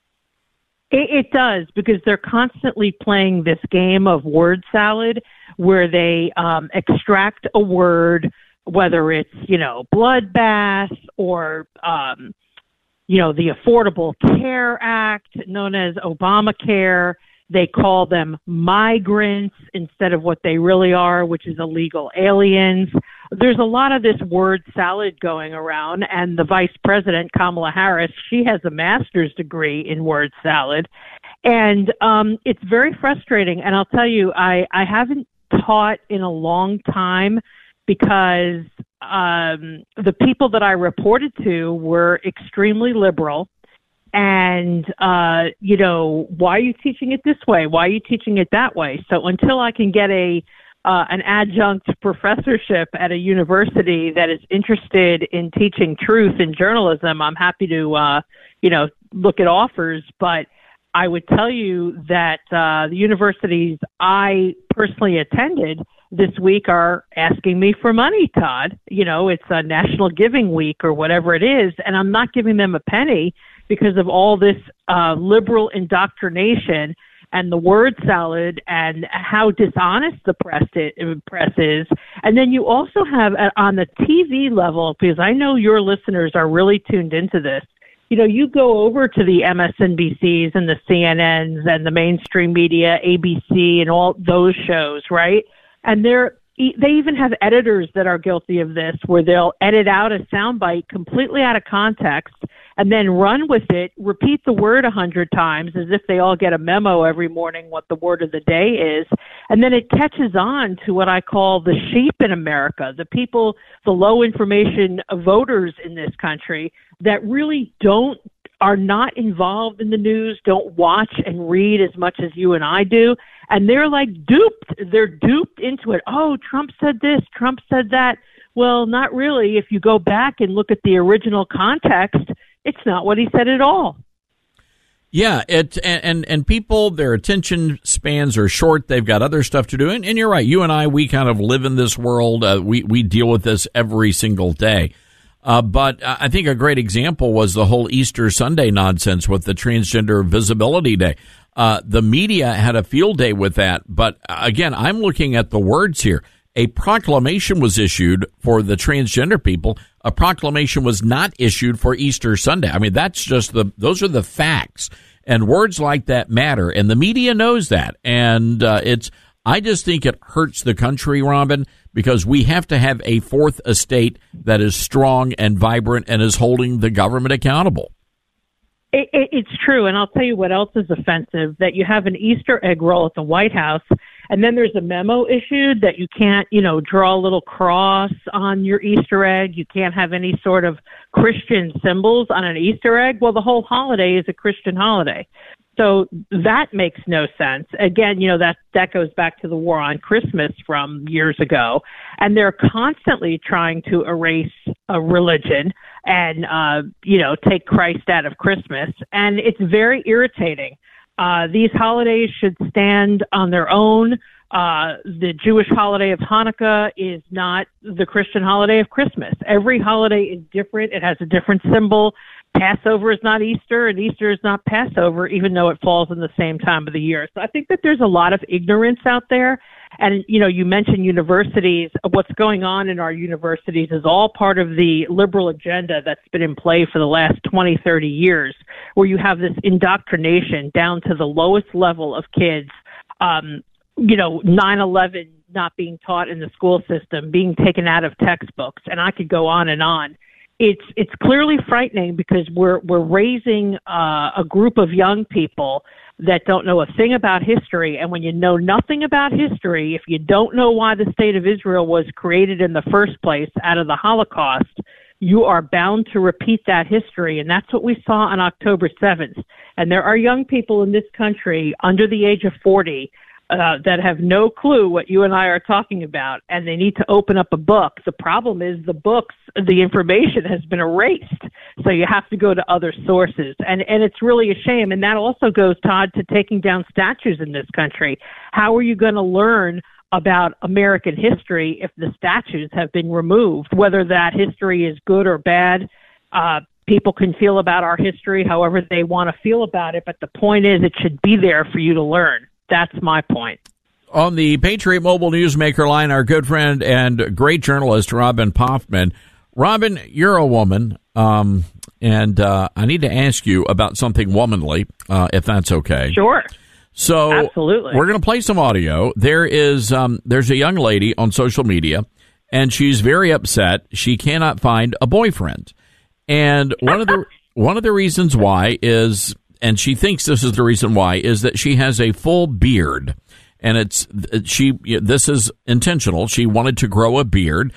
It, it does, because they're constantly playing this game of word salad where they um, extract a word, whether it's, you know, bloodbath or, um, you know, the Affordable Care Act, known as Obamacare. They call them migrants instead of what they really are, which is illegal aliens. There's a lot of this word salad going around, and the vice president, Kamala Harris, she has a master's degree in word salad. And um, it's very frustrating. And I'll tell you, I, I haven't taught in a long time because um, the people that I reported to were extremely liberal. And, uh, you know, why are you teaching it this way? Why are you teaching it that way? So until I can get a uh, an adjunct professorship at a university that is interested in teaching truth in journalism, I'm happy to, uh, you know, look at offers. But I would tell you that uh, the universities I personally attended this week are asking me for money, Todd. You know, it's a National Giving Week or whatever it is, and I'm not giving them a penny because of all this uh, liberal indoctrination and the word salad and how dishonest the press, it, press is. And then you also have uh, on the T V level, because I know your listeners are really tuned into this, you know, you go over to the M S N B Cs and the C N Ns and the mainstream media, A B C and all those shows, right? And they're, they even have editors that are guilty of this, where they'll edit out a soundbite completely out of context and then run with it, repeat the word a hundred times as if they all get a memo every morning what the word of the day is. And then it catches on to what I call the sheep in America, the people, the low information voters in this country that really don't, are not involved in the news, don't watch and read as much as you and I do. And they're like duped. They're duped into it. Oh, Trump said this, Trump said that. Well, not really. If you go back and look at the original context, it's not what he said at all. Yeah, it and, and, and people, their attention spans are short. They've got other stuff to do. And, and you're right. You and I, we kind of live in this world. Uh, we, we deal with this every single day. Uh, but I think a great example was the whole Easter Sunday nonsense with the Transgender Visibility Day. Uh, the media had a field day with that. But again, I'm looking at the words here. A proclamation was issued for the transgender people. A proclamation was not issued for Easter Sunday. I mean, that's just the, those are the facts. And words like that matter. And the media knows that. And uh, it's, I just think it hurts the country, Robin, because we have to have a fourth estate that is strong and vibrant and is holding the government accountable. It, it, it's true. And I'll tell you what else is offensive, that you have an Easter egg roll at the White House, and then there's a memo issued that you can't, you know, draw a little cross on your Easter egg. You can't have any sort of Christian symbols on an Easter egg. Well, the whole holiday is a Christian holiday. So that makes no sense. Again, you know, that, that goes back to the war on Christmas from years ago. And they're constantly trying to erase a religion and, uh, you know, take Christ out of Christmas. And it's very irritating. Uh, these holidays should stand on their own. Uh, the Jewish holiday of Hanukkah is not the Christian holiday of Christmas. Every holiday is different. It has a different symbol. Passover is not Easter, and Easter is not Passover, even though it falls in the same time of the year. So I think that there's a lot of ignorance out there. And, you know, you mentioned universities. What's going on in our universities is all part of the liberal agenda that's been in play for the last twenty, thirty years, where you have this indoctrination down to the lowest level of kids, um, you know, nine eleven not being taught in the school system, being taken out of textbooks, and I could go on and on. It's it's clearly frightening because we're we're raising uh, a group of young people that don't know a thing about history. And when you know nothing about history, if you don't know why the state of Israel was created in the first place out of the Holocaust, you are bound to repeat that history. And that's what we saw on October seventh. And there are young people in this country under the age of forty Uh, that have no clue what you and I are talking about, and they need to open up a book. The problem is the books, the information has been erased, so you have to go to other sources, and and it's really a shame. And that also goes, Todd, to taking down statues in this country. How are you going to learn about American history if the statues have been removed? Whether that history is good or bad, uh, people can feel about our history however they want to feel about it, but the point is it should be there for you to learn. That's my point. On the Patriot Mobile Newsmaker line, our good friend and great journalist, Robin Poffman. Robin, you're a woman, um, and uh, I need to ask you about something womanly, uh, if that's okay. Sure. So absolutely, we're going to play some audio. There is um, there's a young lady on social media, and she's very upset. She cannot find a boyfriend, and one of the one of the reasons why is. And she thinks this is the reason why, is that she has a full beard. And it's she. This is intentional. She wanted to grow a beard.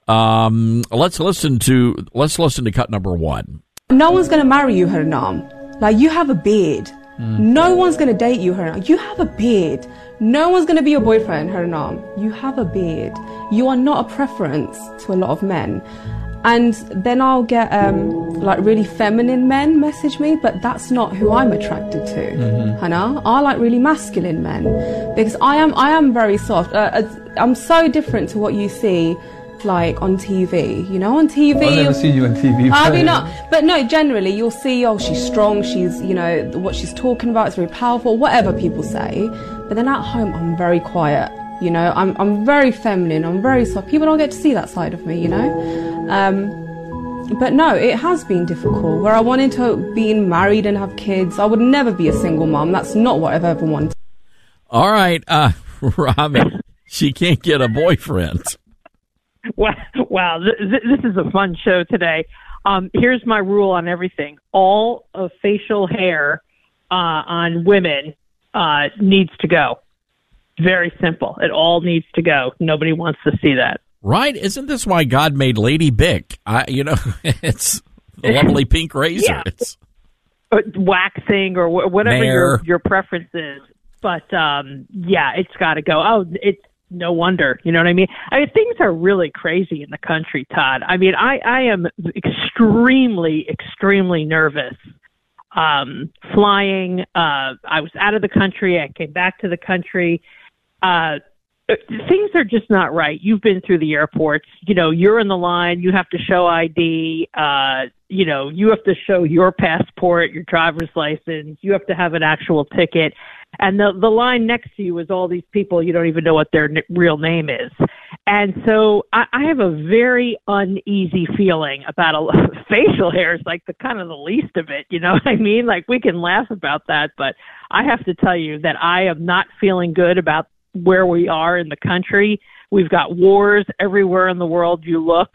Um, let's listen to let's listen to cut number one. No one's going to marry you, Harinam. Like, you have a beard. Mm. No one's going to date you, Haranam. You have a beard. No one's going to be your boyfriend, Haranam. You have a beard. You are not a preference to a lot of men. And then I'll get um, like really feminine men message me, but that's not who I'm attracted to, mm-hmm. Hannah. I like really masculine men because I am I am very soft. Uh, I'm so different to what you see like on T V. You know, on T V. I've never seen you on T V. I mean, not, but no, generally you'll see, oh, she's strong. She's, you know, what she's talking about is very powerful. Whatever people say, but then at home I'm very quiet. You know, I'm I'm very feminine, I'm very soft. People don't get to see that side of me, you know. Um, but no, it has been difficult. Where I wanted to be married and have kids, I would never be a single mom. That's not what I've ever wanted. All right, uh, Robin, she can't get a boyfriend. Wow, wow, this, this is a fun show today. Um, here's my rule on everything. All of facial hair uh, on women uh, needs to go. Very simple. It all needs to go. Nobody wants to see that. Right? Isn't this why God made Lady Bic? I, you know, it's the lovely pink razor. Yeah. It's uh, waxing or wh- whatever Nair. your, your preference is. But, um, yeah, it's got to go. Oh, it's no wonder. You know what I mean? I mean, things are really crazy in the country, Todd. I mean, I, I am extremely, extremely nervous. Um, flying, uh, I was out of the country. I came back to the country. Uh, things are just not right. You've been through the airports. You know, you're in the line. You have to show I D. Uh, you know, you have to show your passport, your driver's license. You have to have an actual ticket. And the the line next to you is all these people you don't even know what their n- real name is. And so I, I have a very uneasy feeling about a facial hair is like the kind of the least of it. You know what I mean? Like we can laugh about that, but I have to tell you that I am not feeling good about where we are in the country. We've got wars everywhere in the world you look,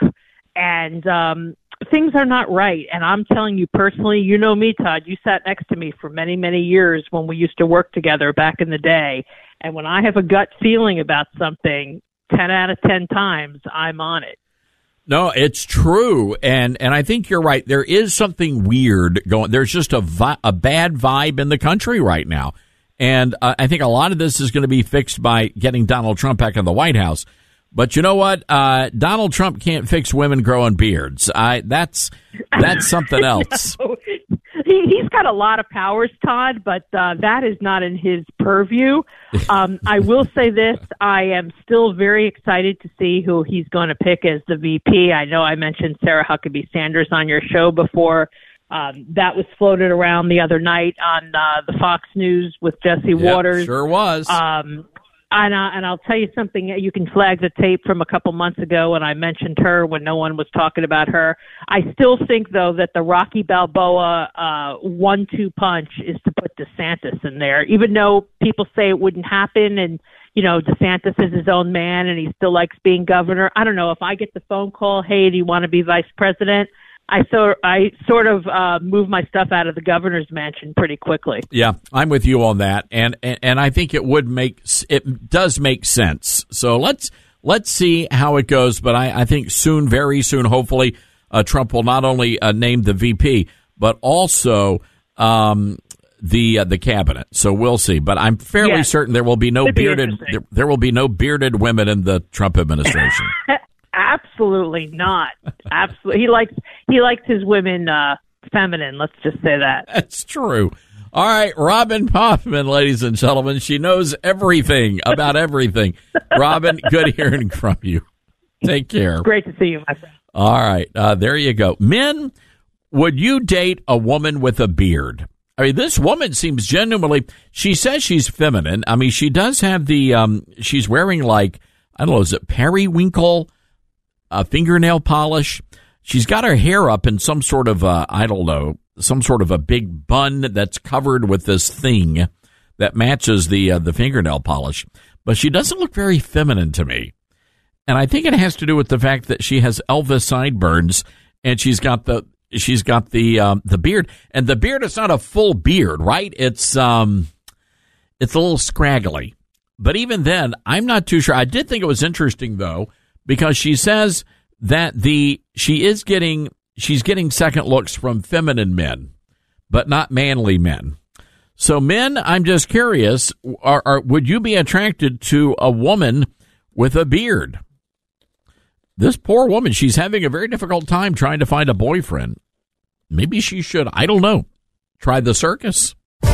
and um, things are not right. And I'm telling you personally, you know me, Todd, you sat next to me for many, many years when we used to work together back in the day. And when I have a gut feeling about something, ten out of ten times, I'm on it. No, it's true. And and I think you're right. There is something weird going. There's just a, vi- a bad vibe in the country right now. And uh, I think a lot of this is going to be fixed by getting Donald Trump back in the White House. But you know what? Uh, Donald Trump can't fix women growing beards. I that's that's something else. No. He, he's got a lot of powers, Todd, but uh, that is not in his purview. Um, I will say this. I am still very excited to see who he's going to pick as the V P. I know I mentioned Sarah Huckabee Sanders on your show before. Um, that was floated around the other night on uh, the Fox News with Jesse Yep, Waters. sure was. Um, and, uh, and I'll tell you something. You can flag the tape from a couple months ago when I mentioned her when no one was talking about her. I still think, though, that the Rocky Balboa uh, one two punch is to put DeSantis in there, even though people say it wouldn't happen and, you know, DeSantis is his own man and he still likes being governor. I don't know. If I get the phone call, hey, do you want to be vice president? I so I sort of uh, move my stuff out of the governor's mansion pretty quickly. Yeah, I'm with you on that, and, and and I think it would make it does make sense. So let's let's see how it goes. But I, I think soon, very soon, hopefully, uh, Trump will not only uh, name the V P but also um, the uh, the cabinet. So we'll see. But I'm fairly yes. certain there will be no It'd be bearded there, there will be no bearded women in the Trump administration. Absolutely not. Absolutely, he likes he likes his women uh, feminine. Let's just say that. That's true. All right, Robin Poffman, ladies and gentlemen, she knows everything about everything. Robin, good hearing from you. Take care. Great to see you, my friend. All right, uh, there you go. Men, would you date a woman with a beard? I mean, this woman seems genuinely. She says she's feminine. I mean, she does have the. Um, she's wearing like I don't know. Is it periwinkle? Uh, fingernail polish. She's got her hair up in some sort of, uh, I don't know, some sort of a big bun that's covered with this thing that matches the uh, the fingernail polish. But she doesn't look very feminine to me. And I think it has to do with the fact that she has Elvis sideburns and she's got the she's got the um, the beard. And the beard is not a full beard, right? It's um it's a little scraggly. But even then, I'm not too sure. I did think it was interesting though, because she says that the she is getting she's getting second looks from feminine men, but not manly men. So, men, I'm just curious, are, are, would you be attracted to a woman with a beard? This poor woman, she's having a very difficult time trying to find a boyfriend. Maybe she should, I don't know, try the circus. All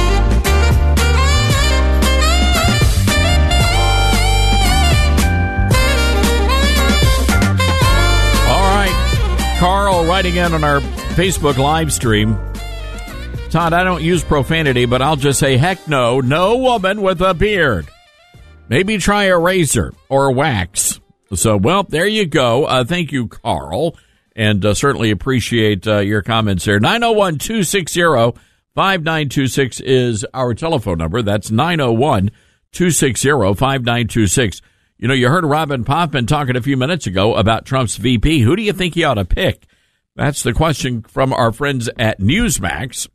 right, Carl writing in on our Facebook live stream. Todd, I don't use profanity, but I'll just say, heck no, no woman with a beard. Maybe try a razor or wax. So, well, there you go. Uh, thank you, Carl, and uh, certainly appreciate uh, your comments there. nine oh one, two six zero, five nine two six is our telephone number. That's nine oh one, two six zero, five nine two six. You know, you heard Robin Poffman talking a few minutes ago about Trump's V P. Who do you think he ought to pick? That's the question from our friends at Newsmax.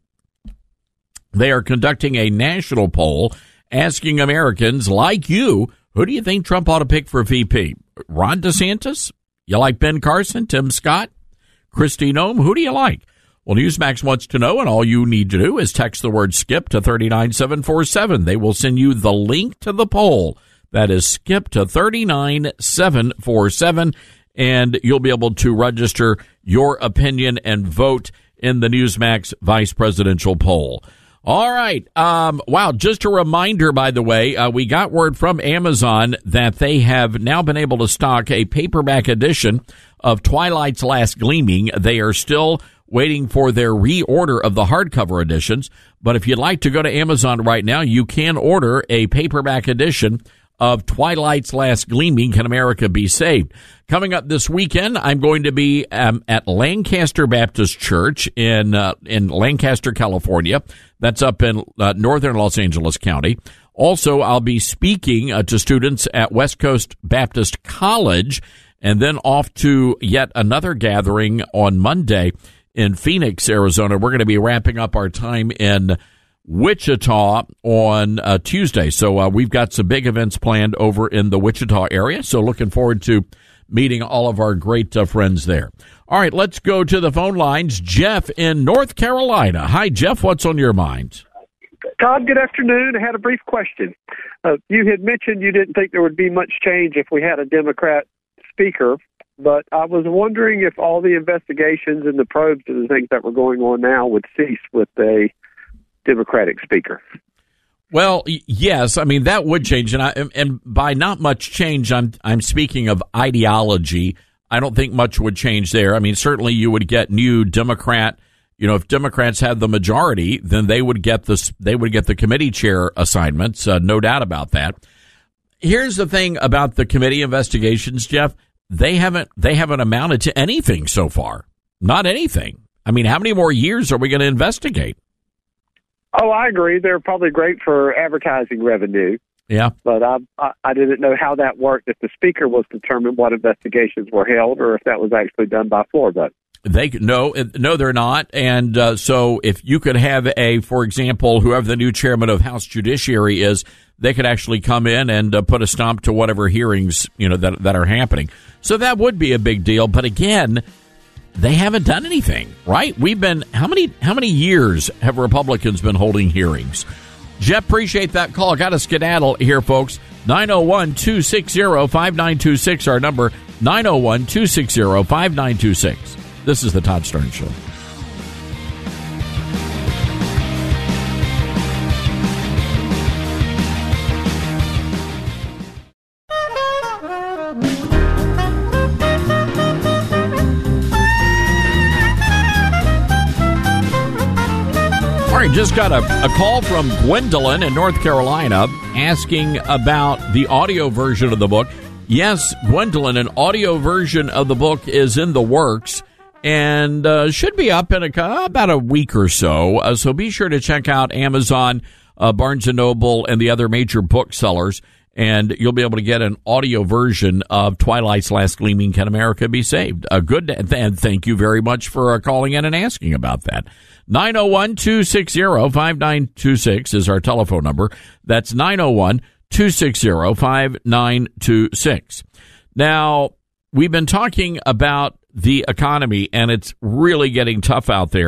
They are conducting a national poll asking Americans like you, who do you think Trump ought to pick for V P? Ron DeSantis? You like Ben Carson, Tim Scott, Kristi Noem? Who do you like? Well, Newsmax wants to know, and all you need to do is text the word SKIP to three nine seven four seven. They will send you the link to the poll. That is SKIP to three nine seven four seven, and you'll be able to register your opinion and vote in the Newsmax vice presidential poll. All right. Um, wow. Just a reminder, by the way, uh, we got word from Amazon that they have now been able to stock a paperback edition of Twilight's Last Gleaming. They are still waiting for their reorder of the hardcover editions. But if you'd like to go to Amazon right now, you can order a paperback edition of Twilight's Last Gleaming, Can America Be Saved? Coming up this weekend, I'm going to be um, at Lancaster Baptist Church in uh, in Lancaster, California. That's up in uh, northern Los Angeles County. Also, I'll be speaking uh, to students at West Coast Baptist College, and then off to yet another gathering on Monday in Phoenix, Arizona. We're going to be wrapping up our time in Wichita on uh, Tuesday. So uh, we've got some big events planned over in the Wichita area. So looking forward to meeting all of our great uh, friends there. All right, let's go to the phone lines. Jeff in North Carolina. Hi, Jeff. What's on your mind? Todd, good afternoon. I had a brief question. Uh, you had mentioned you didn't think there would be much change if we had a Democrat speaker, but I was wondering if all the investigations and the probes and the things that were going on now would cease with a Democratic speaker. Well, yes, I mean that would change, and I, and by not much change, I'm I'm speaking of ideology. I don't think much would change there. I mean, certainly you would get new Democrat. You know, if Democrats had the majority, then they would get this. They would get the committee chair assignments. Uh, no doubt about that. Here's the thing about the committee investigations, Jeff. They haven't they haven't amounted to anything so far. Not anything. I mean, how many more years are we going to investigate? Oh, I agree. They're probably great for advertising revenue. Yeah. But I, I I didn't know how that worked, if the speaker was determined what investigations were held or if that was actually done by floor vote. They no, no, they're not. And uh, so if you could have a, for example, whoever the new chairman of House Judiciary is, they could actually come in and uh, put a stomp to whatever hearings, you know, that that are happening. So that would be a big deal. But again, they haven't done anything, right? We've been, how many how many years have Republicans been holding hearings? Jeff, appreciate that call. Got to skedaddle here, folks. nine oh one, two six zero, five nine two six, our number, nine oh one, two six zero, five nine two six. This is the Todd Stern Show. Just got a, a call from Gwendolyn in North Carolina asking about the audio version of the book. Yes, Gwendolyn, an audio version of the book is in the works and uh, should be up in a, about a week or so. Uh, so be sure to check out Amazon, uh, Barnes and Noble, and the other major booksellers, and you'll be able to get an audio version of Twilight's Last Gleaming, Can America Be Saved? A good, and thank you very much for uh, calling in and asking about that. nine oh one, two six zero, five nine two six is our telephone number. That's nine oh one, two six zero, five nine two six. Now, we've been talking about the economy, and it's really getting tough out there.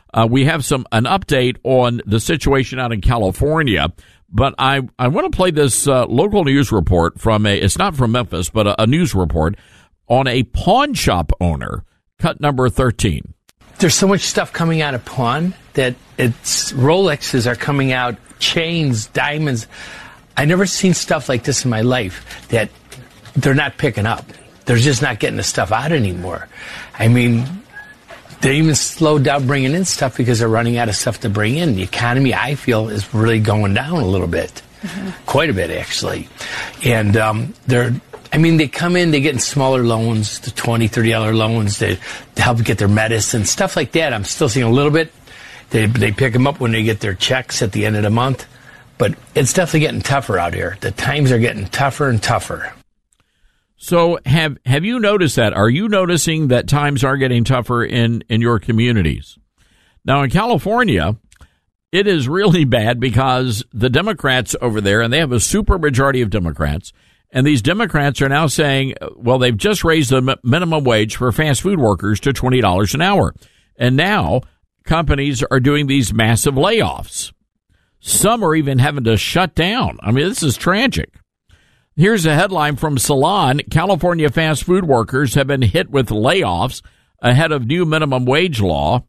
Uh, we have some an update on the situation out in California, but I, I want to play this uh, local news report from a, it's not from Memphis, but a, a news report on a pawn shop owner, cut number thirteen. There's so much stuff coming out of pawn that it's Rolexes are coming out, chains, diamonds. I never seen stuff like this in my life that they're not picking up. They're just not getting the stuff out anymore. I mean, they even slowed down bringing in stuff because they're running out of stuff to bring in. The economy, I feel, is really going down a little bit, mm-hmm. quite a bit actually. And um, they're, I mean, they come in, they get in smaller loans, the twenty dollars, thirty dollars loans to, to help get their medicine, stuff like that. I'm still seeing a little bit. They they pick them up when they get their checks at the end of the month. But it's definitely getting tougher out here. The times are getting tougher and tougher. So have have you noticed that? Are you noticing that times are getting tougher in, in your communities? Now, in California, it is really bad because the Democrats over there, and they have a super majority of Democrats, and these Democrats are now saying, well, they've just raised the minimum wage for fast food workers to twenty dollars an hour. And now companies are doing these massive layoffs. Some are even having to shut down. I mean, this is tragic. Here's a headline from Salon. California fast food workers have been hit with layoffs ahead of new minimum wage law.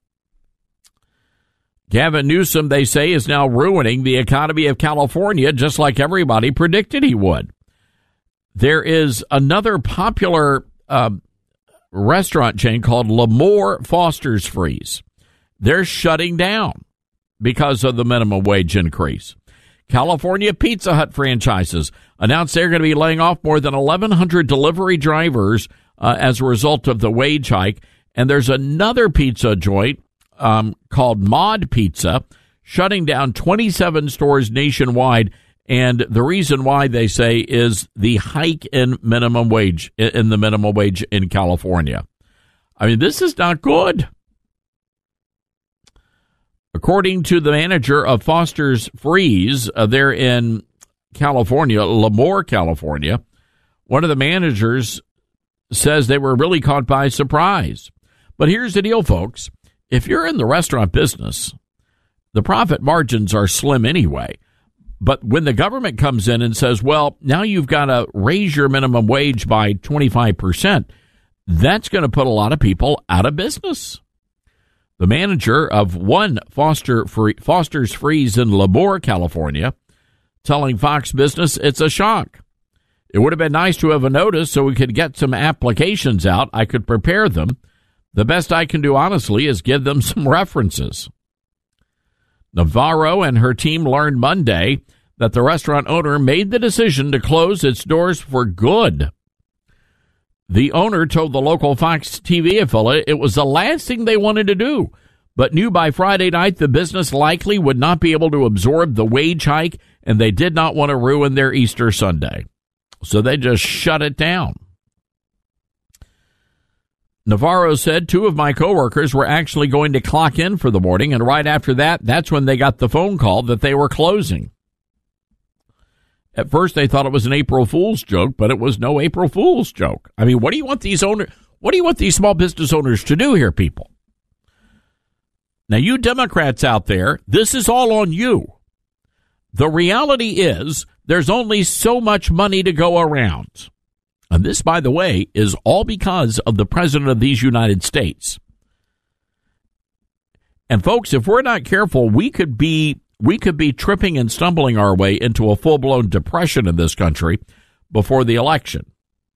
Gavin Newsom, they say, is now ruining the economy of California, just like everybody predicted he would. There is another popular uh, restaurant chain called Lemoore Foster's Freeze. They're shutting down because of the minimum wage increase. California Pizza Hut franchises announced they're going to be laying off more than eleven hundred delivery drivers uh, as a result of the wage hike. And there's another pizza joint um, called Mod Pizza shutting down twenty-seven stores nationwide. And the reason why, they say, is the hike in minimum wage, in the minimum wage in California. I mean, this is not good. According to the manager of Foster's Freeze, uh, they're in California, Lemoore, California. One of the managers says they were really caught by surprise. But here's the deal, folks. If you're in the restaurant business, the profit margins are slim anyway. But when the government comes in and says, well, now you've got to raise your minimum wage by twenty-five percent, that's going to put a lot of people out of business. The manager of one Foster Free, Foster's Freeze in Lemoore, California, telling Fox Business it's a shock. It would have been nice to have a notice so we could get some applications out. I could prepare them. The best I can do, honestly, is give them some references. Navarro and her team learned Monday that the restaurant owner made the decision to close its doors for good. The owner told the local Fox T V affiliate it was the last thing they wanted to do, but knew by Friday night the business likely would not be able to absorb the wage hike, and they did not want to ruin their Easter Sunday. So they just shut it down. Navarro said two of my coworkers were actually going to clock in for the morning, and right after that, that's when they got the phone call that they were closing. At first, they thought it was an April Fool's joke, but it was no April Fool's joke. I mean, what do you want these owners, what do you want these small business owners to do here, people? Now, you Democrats out there, this is all on you. The reality is there's only so much money to go around. And this, by the way, is all because of the president of these United States. And folks, if we're not careful, we could be we could be tripping and stumbling our way into a full-blown depression in this country before the election.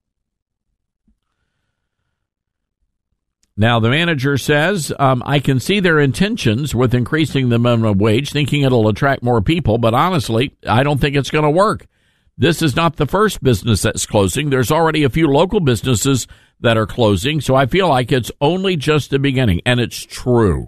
Now, the manager says, um, I can see their intentions with increasing the minimum wage, thinking it'll attract more people, but honestly, I don't think it's going to work. This is not the first business that's closing. There's already a few local businesses that are closing, so I feel like it's only just the beginning, and it's true.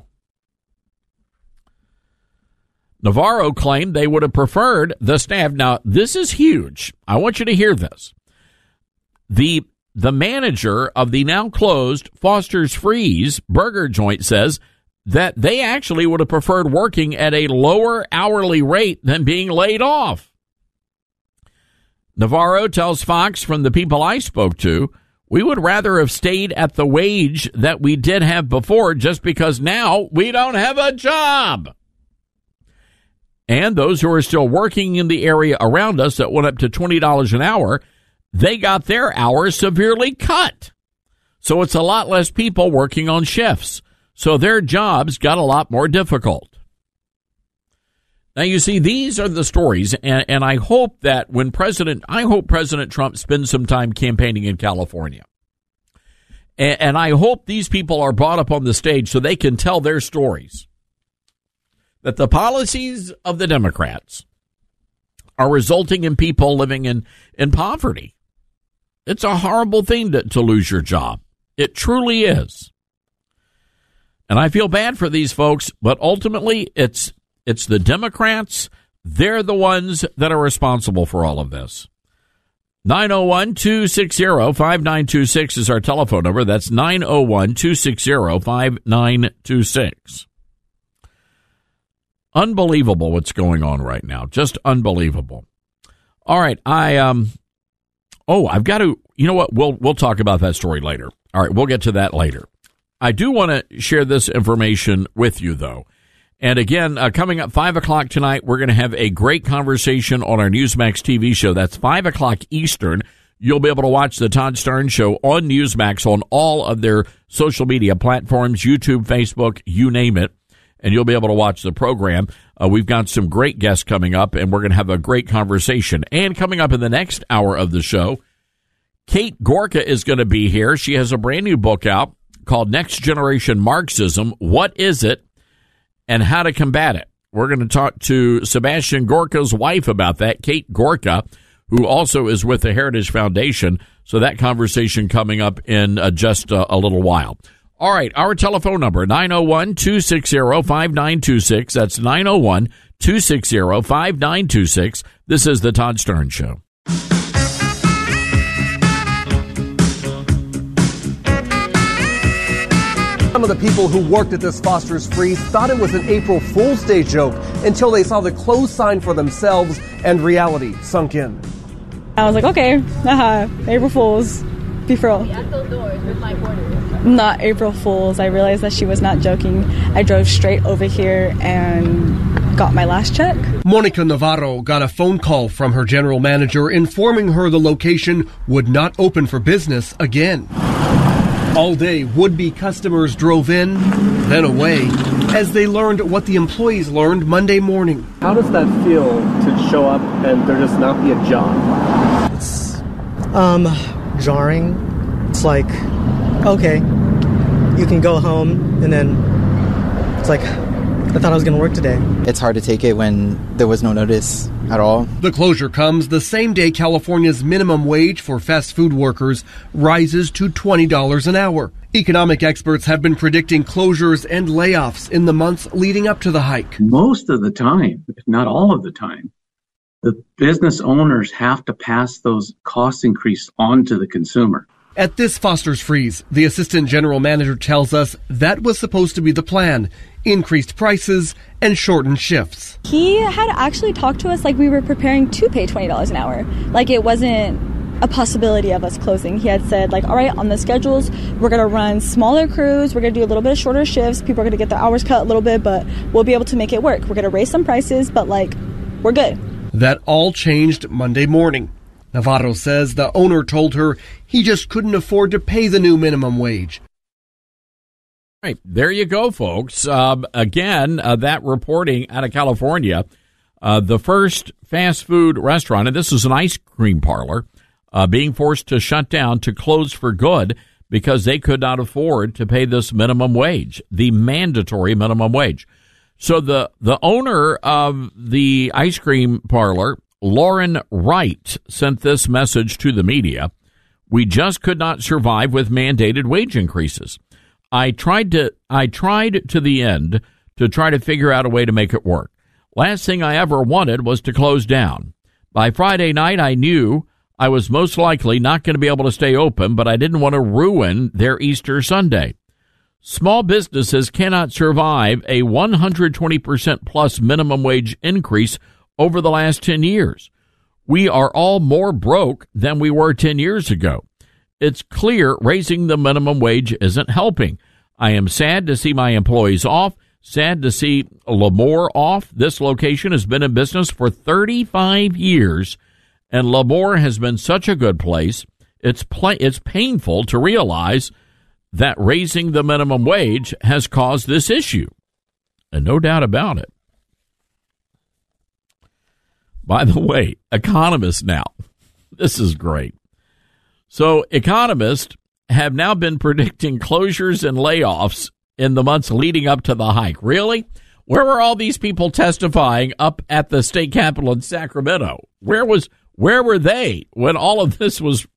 Navarro claimed they would have preferred the staff. Now, this is huge. I want you to hear this. The the manager of the now closed Foster's Freeze burger joint says that they actually would have preferred working at a lower hourly rate than being laid off. Navarro tells Fox, from the people I spoke to, We would rather have stayed at the wage that we did have before just because now we don't have a job. And those who are still working in the area around us that went up to twenty dollars an hour, they got their hours severely cut. So it's a lot less people working on shifts. So their jobs got a lot more difficult. Now, you see, these are the stories, and, and I hope that when President, I hope President Trump spends some time campaigning in California. And, and I hope these people are brought up on the stage so they can tell their stories. That the policies of the Democrats are resulting in people living in, in poverty. It's a horrible thing to, to lose your job. It truly is. And I feel bad for these folks, but ultimately it's It's the Democrats. They're the ones that are responsible for all of this. nine oh one, two six zero, five nine two six is our telephone number. That's nine oh one, two six zero, five nine two six. Unbelievable what's going on right now. Just unbelievable. All right. I, um, oh, I've got to, you know what? We'll, we'll talk about that story later. All right. We'll get to that later. I do want to share this information with you, though. And again, uh, coming up five o'clock tonight, we're going to have a great conversation on our Newsmax T V show. That's five o'clock Eastern. You'll be able to watch the Todd Stern Show on Newsmax on all of their social media platforms, YouTube, Facebook, you name it. And you'll be able to watch the program. Uh, we've got some great guests coming up, and we're going to have a great conversation. And coming up in the next hour of the show, Kate Gorka is going to be here. She has a brand new book out called Next Generation Marxism. What is it? And how to combat it. We're going to talk to Sebastian Gorka's wife about that, Kate Gorka, who also is with the Heritage Foundation. So that conversation coming up in uh, just uh, a little while. All right, our telephone number, nine oh one, two six zero, five nine two six. That's nine oh one, two six zero, five nine two six. This is the Todd Stern Show. Some of the people who worked at this Foster's Freeze thought it was an April Fool's Day joke until they saw the close sign for themselves and reality sunk in. I was like, okay, haha, April Fools, be for real. Not April Fools. I realized that she was not joking. I drove straight over here and got my last check. Monica Navarro got a phone call from her general manager informing her the location would not open for business again. All day, would-be customers drove in, then away, as they learned what the employees learned Monday morning. How does that feel to show up and there just not be a job? It's, um, jarring. It's like, okay, you can go home, and then it's like, I thought I was going to work today. It's hard to take it when there was no notice at all. The closure comes the same day California's minimum wage for fast food workers rises to twenty dollars an hour. Economic experts have been predicting closures and layoffs in the months leading up to the hike. Most of the time, if not all of the time, the business owners have to pass those cost increases on to the consumer. At this Foster's Freeze, the assistant general manager tells us that was supposed to be the plan. Increased prices and shortened shifts. He had actually talked to us like we were preparing to pay twenty dollars an hour. Like it wasn't a possibility of us closing. He had said like, all right, on the schedules, we're going to run smaller crews. We're going to do a little bit of shorter shifts. People are going to get their hours cut a little bit, but we'll be able to make it work. We're going to raise some prices, but like, we're good. That all changed Monday morning. Navarro says the owner told her he just couldn't afford to pay the new minimum wage. All right, there you go, folks. Uh, again, uh, that reporting out of California, uh, the first fast food restaurant, and this is an ice cream parlor, uh, being forced to shut down, to close for good because they could not afford to pay this minimum wage, the mandatory minimum wage. So the, the owner of the ice cream parlor, Lauren Wright, sent this message to the media. We just could not survive with mandated wage increases. I tried to I tried to the end to try to figure out a way to make it work. Last thing I ever wanted was to close down. By Friday night, I knew I was most likely not going to be able to stay open, but I didn't want to ruin their Easter Sunday. Small businesses cannot survive a one hundred twenty percent plus minimum wage increase over the last ten years. We are all more broke than we were ten years ago. It's clear raising the minimum wage isn't helping. I am sad to see my employees off, sad to see Lemoore off. This location has been in business for thirty-five years, and Lemoore has been such a good place. It's pla- it's painful to realize that raising the minimum wage has caused this issue, and no doubt about it. By the way, economists now, this is great. So economists have now been predicting closures and layoffs in the months leading up to the hike. Really? Where were all these people testifying up at the state capitol in Sacramento? Where was where were they when all of this was?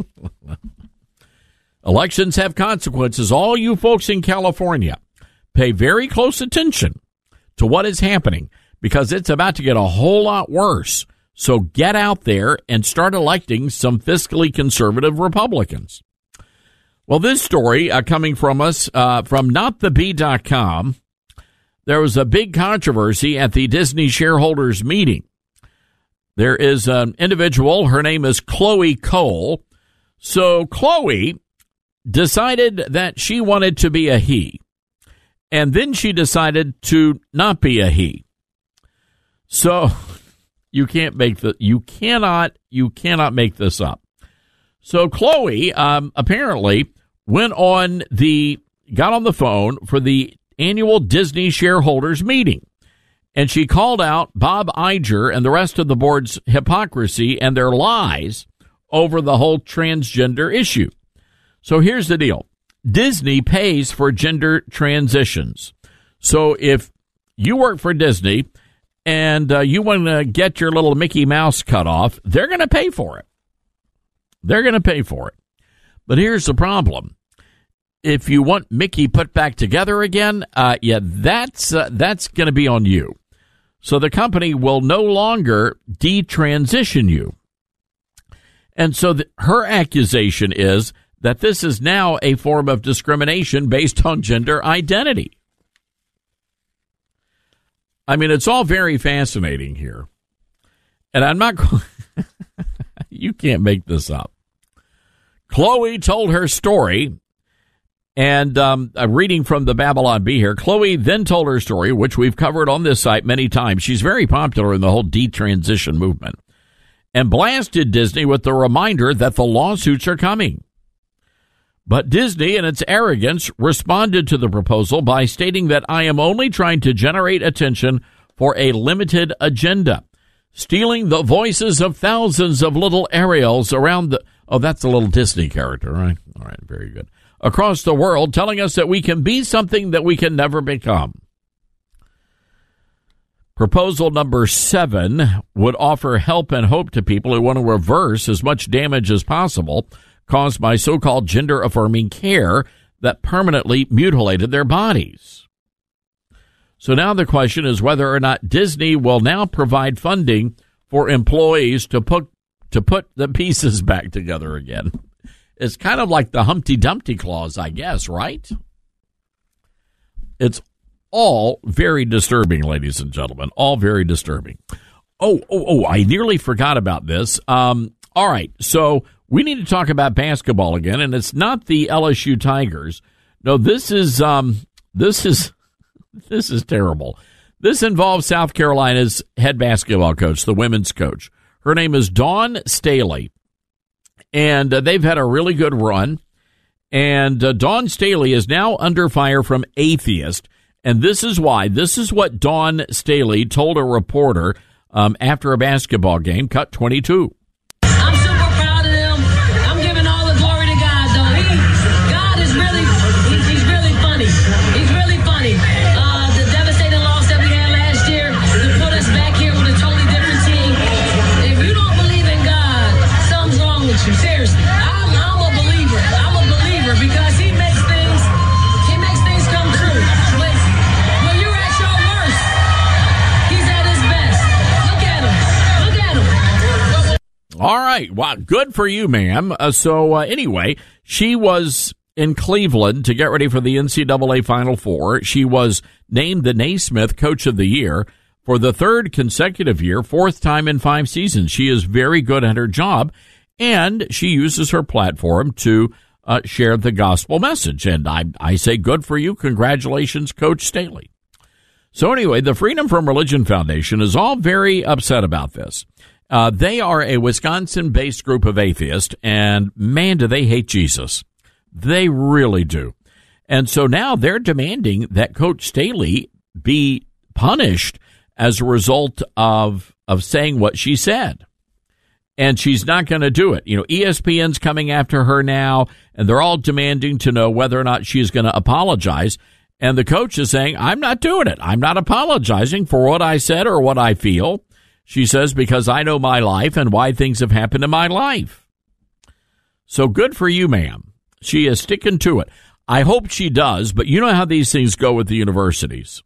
Elections have consequences. All you folks in California, pay very close attention to what is happening, because it's about to get a whole lot worse. So get out there and start electing some fiscally conservative Republicans. Well, this story uh, coming from us uh, from not the bee dot com, there was a big controversy at the Disney shareholders meeting. There is an individual, her name is Chloe Cole. So Chloe decided that she wanted to be a he, and then she decided to not be a he. So you can't make the you cannot you cannot make this up. So Chloe um, apparently went on the got on the phone for the annual Disney shareholders meeting, and she called out Bob Iger and the rest of the board's hypocrisy and their lies over the whole transgender issue. So here's the deal. Disney pays for gender transitions. So if you work for Disney and uh, you want to get your little Mickey Mouse cut off, they're going to pay for it. They're going to pay for it. But here's the problem. If you want Mickey put back together again, uh, yeah, that's uh, that's going to be on you. So the company will no longer detransition you. And so the, her accusation is that this is now a form of discrimination based on gender identity. I mean, it's all very fascinating here. And I'm not going you can't make this up. Chloe told her story, and um, I'm reading from the Babylon Bee here. Chloe then told her story, which we've covered on this site many times. She's very popular in the whole detransition movement, and blasted Disney with the reminder that the lawsuits are coming. But Disney, in its arrogance, responded to the proposal by stating that I am only trying to generate attention for a limited agenda, stealing the voices of thousands of little Ariels around the... Oh, that's a little Disney character, right? All right, very good. Across the world, telling us that we can be something that we can never become. Proposal number seven would offer help and hope to people who want to reverse as much damage as possible caused by so-called gender-affirming care that permanently mutilated their bodies. So now the question is whether or not Disney will now provide funding for employees to put to put the pieces back together again. It's kind of like the Humpty Dumpty clause, I guess, right? It's all very disturbing, ladies and gentlemen, all very disturbing. Oh, oh, oh, I nearly forgot about this. Um, all right, so we need to talk about basketball again, and it's not the L S U Tigers. No, this is um, this is this is terrible. This involves South Carolina's head basketball coach, the women's coach. Her name is Dawn Staley, and uh, they've had a really good run. And uh, Dawn Staley is now under fire from Atheist, and this is why. This is what Dawn Staley told a reporter um, after a basketball game. Cut twenty-two. I'm super proud of them. I'm giving all the glory to God, though. He, God is really, he, he's really funny. He's really funny. Uh, the devastating loss that we had last year to put us back here with a totally different team. If you don't believe in God, something's wrong with you. Seriously. I'm, I'm a believer. I'm a believer because he makes things, he makes things come true. When, when you're at your worst, he's at his best. Look at him. Look at him. All right. Well, good for you, ma'am. Uh, so uh, anyway, she was in Cleveland to get ready for the N C double A Final Four. She was named the Naismith Coach of the Year for the third consecutive year, fourth time in five seasons. She is very good at her job. and she uses her platform to uh, share the gospel message. And I, I say good for you. Congratulations, Coach Staley. So anyway, the Freedom from Religion Foundation is all very upset about this. Uh, they are a Wisconsin-based group of atheists, and man, do they hate Jesus. They really do. And so now they're demanding that Coach Staley be punished as a result of of saying what she said. And she's not going to do it. You know, E S P N's coming after her now, and they're all demanding to know whether or not she's going to apologize. And the coach is saying, I'm not doing it. I'm not apologizing for what I said or what I feel. She says, because I know my life and why things have happened in my life. So good for you, ma'am. She is sticking to it. I hope she does, but you know how these things go with the universities.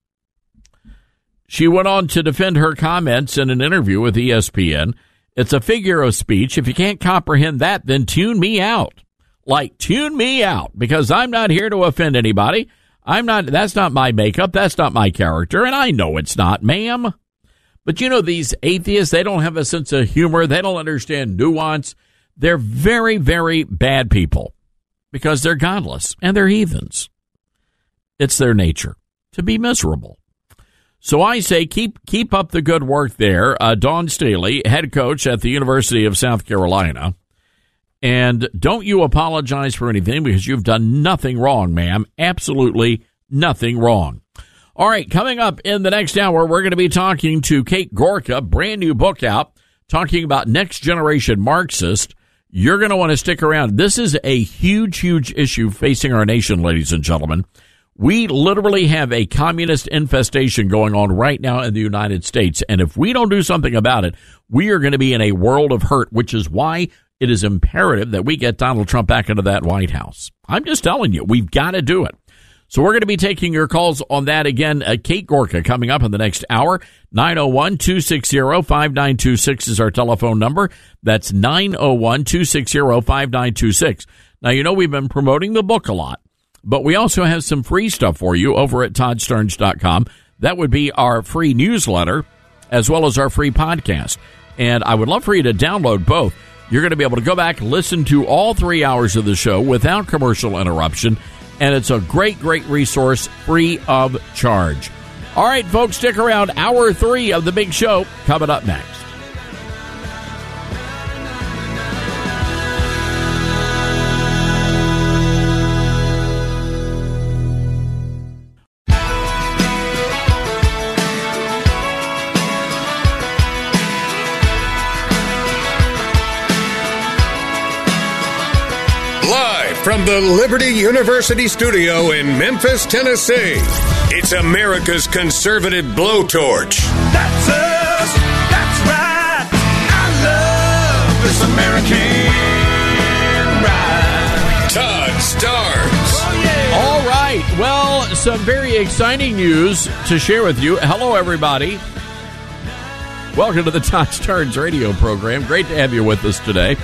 She went on to defend her comments in an interview with E S P N. It's a figure of speech. If you can't comprehend that, then tune me out. Like, tune me out, because I'm not here to offend anybody. I'm not, that's not my makeup. That's not my character. And I know it's not, ma'am. But you know, these atheists, they don't have a sense of humor. They don't understand nuance. They're very, very bad people because they're godless and they're heathens. It's their nature to be miserable. So I say keep keep up the good work there. Uh, Dawn Staley, head coach at the University of South Carolina. And don't you apologize for anything, because you've done nothing wrong, ma'am. Absolutely nothing wrong. All right, coming up in the next hour, we're going to be talking to Kate Gorka, brand new book out, talking about next generation Marxist. You're going to want to stick around. This is a huge, huge issue facing our nation, ladies and gentlemen. We literally have a communist infestation going on right now in the United States. And if we don't do something about it, we are going to be in a world of hurt, which is why it is imperative that we get Donald Trump back into that White House. I'm just telling you, we've got to do it. So we're going to be taking your calls on that again. Uh, Kate Gorka coming up in the next hour. nine oh one, two six zero, five nine two six is our telephone number. That's nine oh one, two six zero, five nine two six. Now, you know, we've been promoting the book a lot, but we also have some free stuff for you over at Todd Stearns dot com. That would be our free newsletter as well as our free podcast. And I would love for you to download both. You're going to be able to go back, listen to all three hours of the show without commercial interruption. And it's a great, great resource, free of charge. All right, folks, stick around. Hour three of the big show coming up next. From the Liberty University studio in Memphis, Tennessee, it's America's conservative blowtorch. That's us. That's right. I love this American ride. Todd Starnes. Oh, yeah. All right. Well, some very exciting news to share with you. Hello, everybody. Welcome to the Todd Starnes radio program. Great to have you with us today.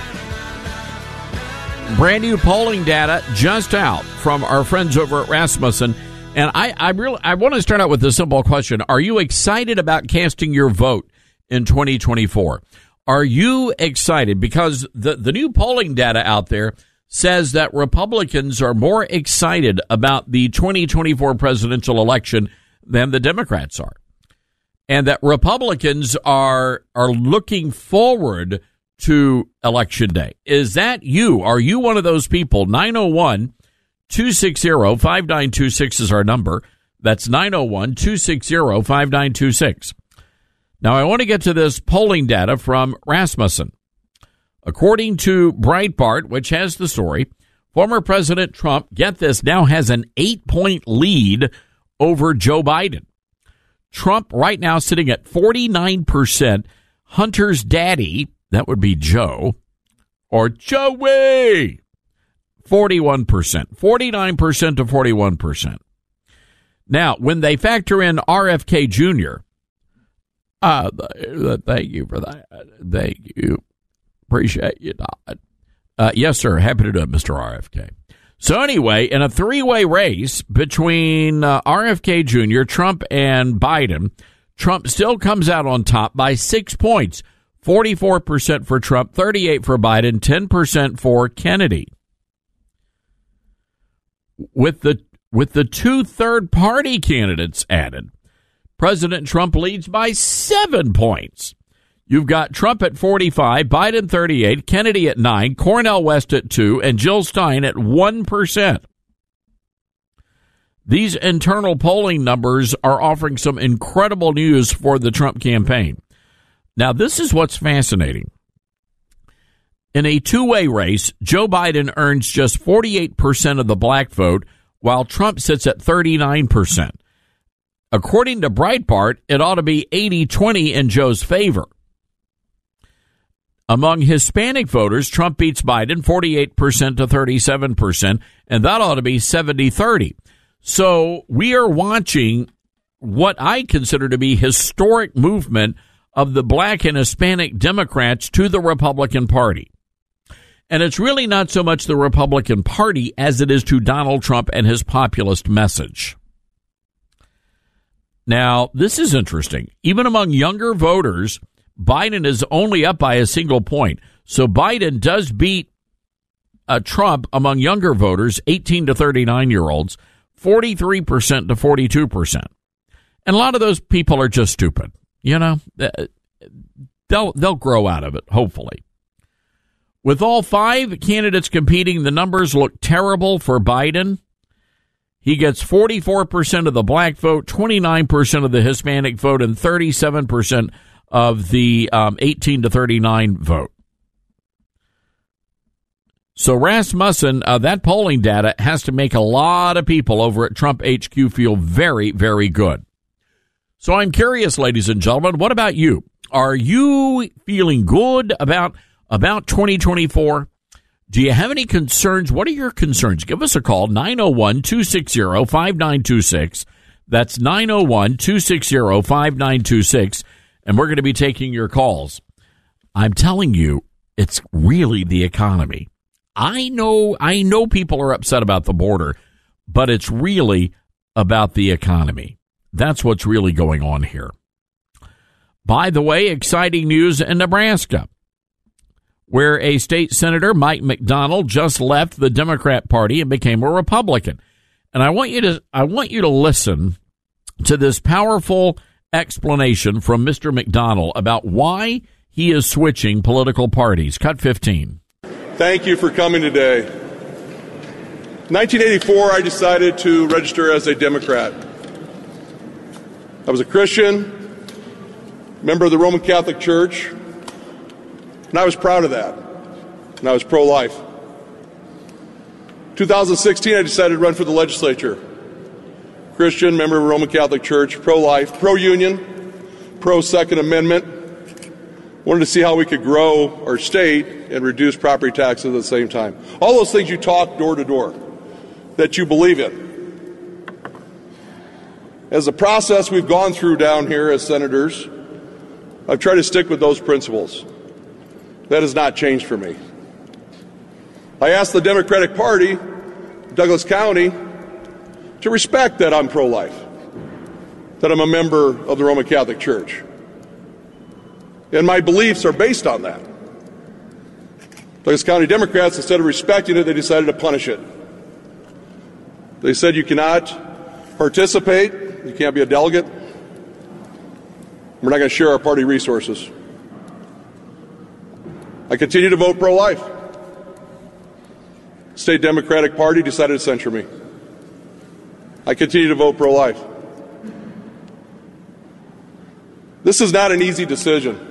Brand new polling data just out from our friends over at Rasmussen. And I, I really I want to start out with a simple question. Are you excited about casting your vote in twenty twenty-four? Are you excited? Because the, the new polling data out there says that Republicans are more excited about the twenty twenty-four presidential election than the Democrats are. And that Republicans are are looking forward to Election Day. Is that you? Are you one of those people? nine oh one, two six zero, five nine two six is our number. That's nine oh one, two six zero, five nine two six. Now, I want to get to this polling data from Rasmussen. According to Breitbart, which has the story, former President Trump, get this, now has an eight-point lead over Joe Biden. Trump right now sitting at forty-nine percent. Hunter's daddy, that would be Joe, or Joey, forty-one percent. forty-nine percent to forty-one percent. Now, when they factor in R F K Junior, uh, thank you for that. Thank you. Appreciate you, Todd. Uh, yes, sir. Happy to do it, Mister R F K. So anyway, in a three-way race between uh, R F K Junior, Trump, and Biden, Trump still comes out on top by six points. forty-four percent for Trump, thirty-eight percent for Biden, ten percent for Kennedy. With the with the two third-party candidates added, President Trump leads by seven points. You've got Trump at forty-five, Biden thirty-eight, Kennedy at nine, Cornel West at two, and Jill Stein at one percent. These internal polling numbers are offering some incredible news for the Trump campaign. Now, this is what's fascinating. In a two-way race, Joe Biden earns just forty-eight percent of the black vote, while Trump sits at thirty-nine percent. According to Breitbart, it ought to be eighty twenty in Joe's favor. Among Hispanic voters, Trump beats Biden forty-eight percent to thirty-seven percent, and that ought to be seventy thirty. So we are watching what I consider to be historic movement of the black and Hispanic Democrats to the Republican Party. And it's really not so much the Republican Party as it is to Donald Trump and his populist message. Now, this is interesting. Even among younger voters, Biden is only up by a single point. So Biden does beat uh, Trump among younger voters, eighteen to thirty-nine-year-olds, forty-three percent to forty-two percent. And a lot of those people are just stupid. You know, they'll they'll grow out of it, hopefully. With all five candidates competing, the numbers look terrible for Biden. He gets forty-four percent of the black vote, twenty-nine percent of the Hispanic vote, and thirty-seven percent of the um, eighteen to thirty-nine vote. So Rasmussen, uh, that polling data has to make a lot of people over at Trump H Q feel very, very good. So I'm curious, ladies and gentlemen, what about you? Are you feeling good about about twenty twenty-four? Do you have any concerns? What are your concerns? Give us a call, nine oh one, two six zero, five nine two six. That's nine oh one, two six zero, five nine two six, and we're going to be taking your calls. I'm telling you, it's really the economy. I know, I know people are upset about the border, but it's really about the economy. That's what's really going on here. By the way, exciting news in Nebraska, where a state senator, Mike McDonald, just left the Democrat Party and became a Republican. And I want you to, I want you to listen to this powerful explanation from Mister McDonald about why he is switching political parties. Cut fifteen. Thank you for coming today. In nineteen eighty-four, I decided to register as a Democrat. I was a Christian, member of the Roman Catholic Church, and I was proud of that, and I was pro-life. two thousand sixteen, I decided to run for the legislature. Christian, member of the Roman Catholic Church, pro-life, pro-union, pro-Second Amendment. Wanted to see how we could grow our state and reduce property taxes at the same time. All those things you talk door to door that you believe in. As a process we've gone through down here as senators, I've tried to stick with those principles. That has not changed for me. I asked the Democratic Party, Douglas County, to respect that I'm pro-life, that I'm a member of the Roman Catholic Church. And my beliefs are based on that. Douglas County Democrats, instead of respecting it, they decided to punish it. They said you cannot participate, you can't be a delegate, we're not going to share our party resources. I continue to vote pro-life. State Democratic Party decided to censure me. I continue to vote pro-life. This is not an easy decision.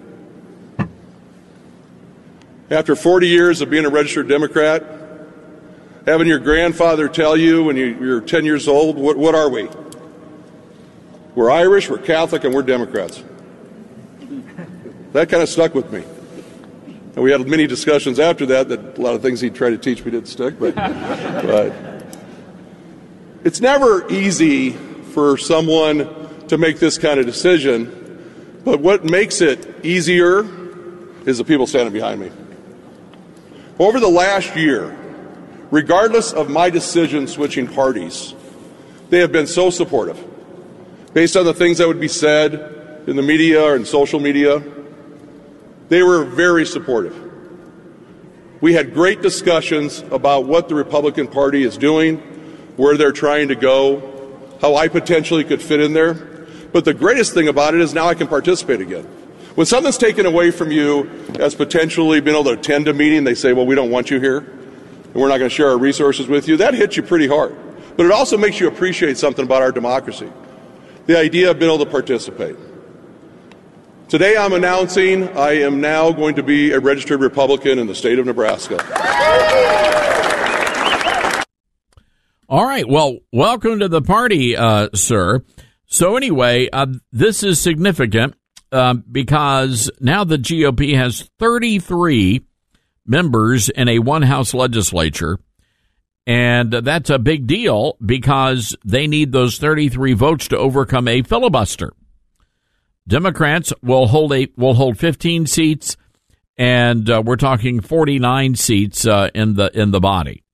After forty years of being a registered Democrat, having your grandfather tell you when you, you're ten years old, what, what are we? We're Irish, we're Catholic, and we're Democrats. That kind of stuck with me. And we had many discussions after that that a lot of things he'd try to teach me didn't stick. But, but it's never easy for someone to make this kind of decision. But what makes it easier is the people standing behind me. Over the last year, regardless of my decision switching parties, they have been so supportive. Based on the things that would be said in the media or in social media, They were very supportive. We had great discussions about what the Republican Party is doing, where they're trying to go, how I potentially could fit in there. But the greatest thing about it is now I can participate again. When something's taken away from you as potentially being able to attend a meeting, they say, well, we don't want you here, and we're not going to share our resources with you. That hits you pretty hard. But it also makes you appreciate something about our democracy, the idea of being able to participate. Today I'm announcing I am now going to be a registered Republican in the state of Nebraska. All right. Well, welcome to the party, uh, sir. So anyway, uh, this is significant uh, because now the G O P has thirty-three members in a one-house legislature, and that's a big deal because they need those thirty-three votes to overcome a filibuster. Democrats will hold a will hold fifteen seats, and uh, we're talking forty-nine seats uh, in the in the body.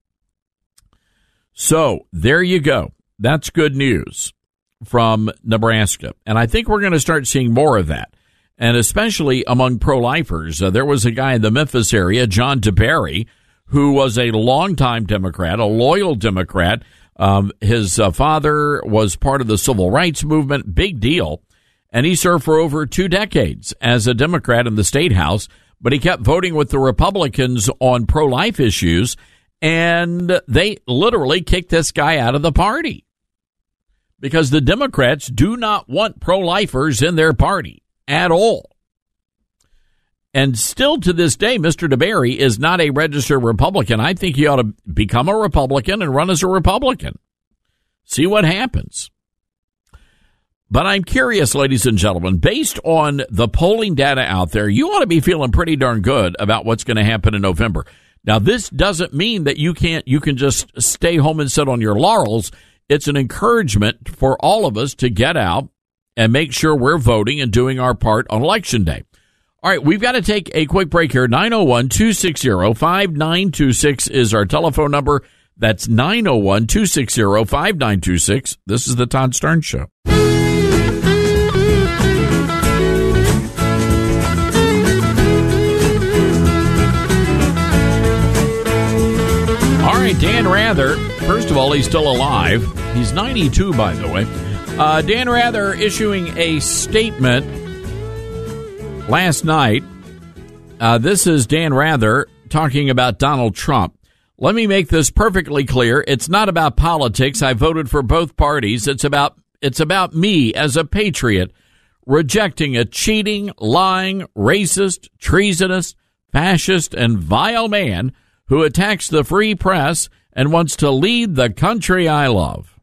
So there you go. That's good news from Nebraska, and I think we're going to start seeing more of that, and especially among pro-lifers. Uh, there was a guy in the Memphis area, John DeBerry, who was a longtime Democrat, a loyal Democrat. Um, his uh, father was part of the civil rights movement, big deal. And he served for over two decades as a Democrat in the state house, but he kept voting with the Republicans on pro-life issues, and they literally kicked this guy out of the party because the Democrats do not want pro-lifers in their party at all. And still to this day, Mister DeBerry is not a registered Republican. I think he ought to become a Republican and run as a Republican. See what happens. But I'm curious, ladies and gentlemen, based on the polling data out there, you ought to be feeling pretty darn good about what's going to happen in November. Now, this doesn't mean that you can't, you can just stay home and sit on your laurels. It's an encouragement for all of us to get out and make sure we're voting and doing our part on Election Day. All right, we've got to take a quick break here. nine oh one, two six zero, five nine two six is our telephone number. That's nine oh one, two six zero, five nine two six. This is the Todd Stern Show. All right, Dan Rather, first of all, he's still alive. He's ninety-two, by the way. Uh, Dan Rather issuing a statement last night. Uh, this is Dan Rather talking about Donald Trump. Let me make this perfectly clear. It's not about politics. I voted for both parties. It's about it's about me as a patriot rejecting a cheating, lying, racist, treasonous, fascist, and vile man who attacks the free press and wants to lead the country I love.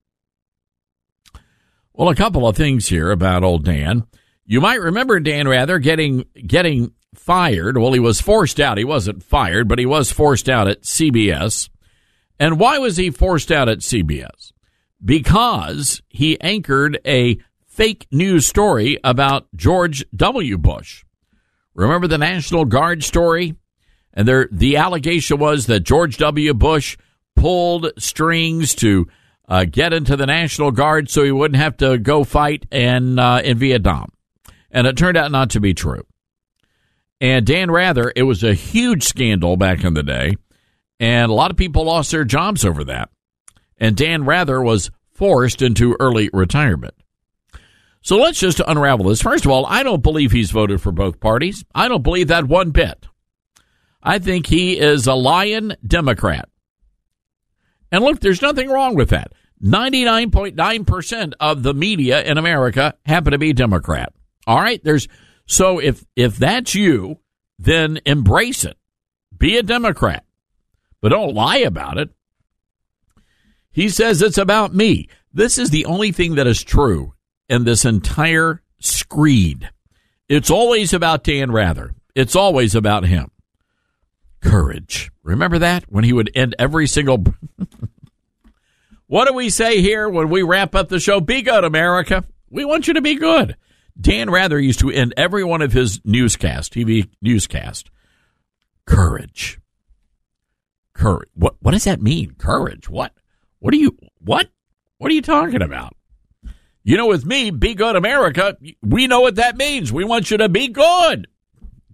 Well, a couple of things here about old Dan. You might remember Dan Rather getting getting fired. Well, he was forced out. He wasn't fired, but he was forced out at C B S. And why was he forced out at C B S? Because he anchored a fake news story about George W. Bush. Remember the National Guard story? And there, the allegation was that George W. Bush pulled strings to uh, get into the National Guard so he wouldn't have to go fight in, uh, in Vietnam. And it turned out not to be true. And Dan Rather, it was a huge scandal back in the day, and a lot of people lost their jobs over that. And Dan Rather was forced into early retirement. So let's just unravel this. First of all, I don't believe he's voted for both parties. I don't believe that one bit. I think he is a lying Democrat. And look, there's nothing wrong with that. ninety-nine point nine percent of the media in America happen to be Democrat. All right, there's so if if that's you, then embrace it. Be a Democrat, but don't lie about it. He says it's about me. This is the only thing that is true in this entire screed. It's always about Dan Rather. It's always about him. Courage. Remember that? When he would end every single... What do we say here when we wrap up the show? Be good, America. We want you to be good. Dan Rather used to end every one of his newscast, T V newscast. Courage. Courage. What What does that mean? Courage. What? What are you, what? What are you talking about? You know, with me, be good, America, we know what that means. We want you to be good.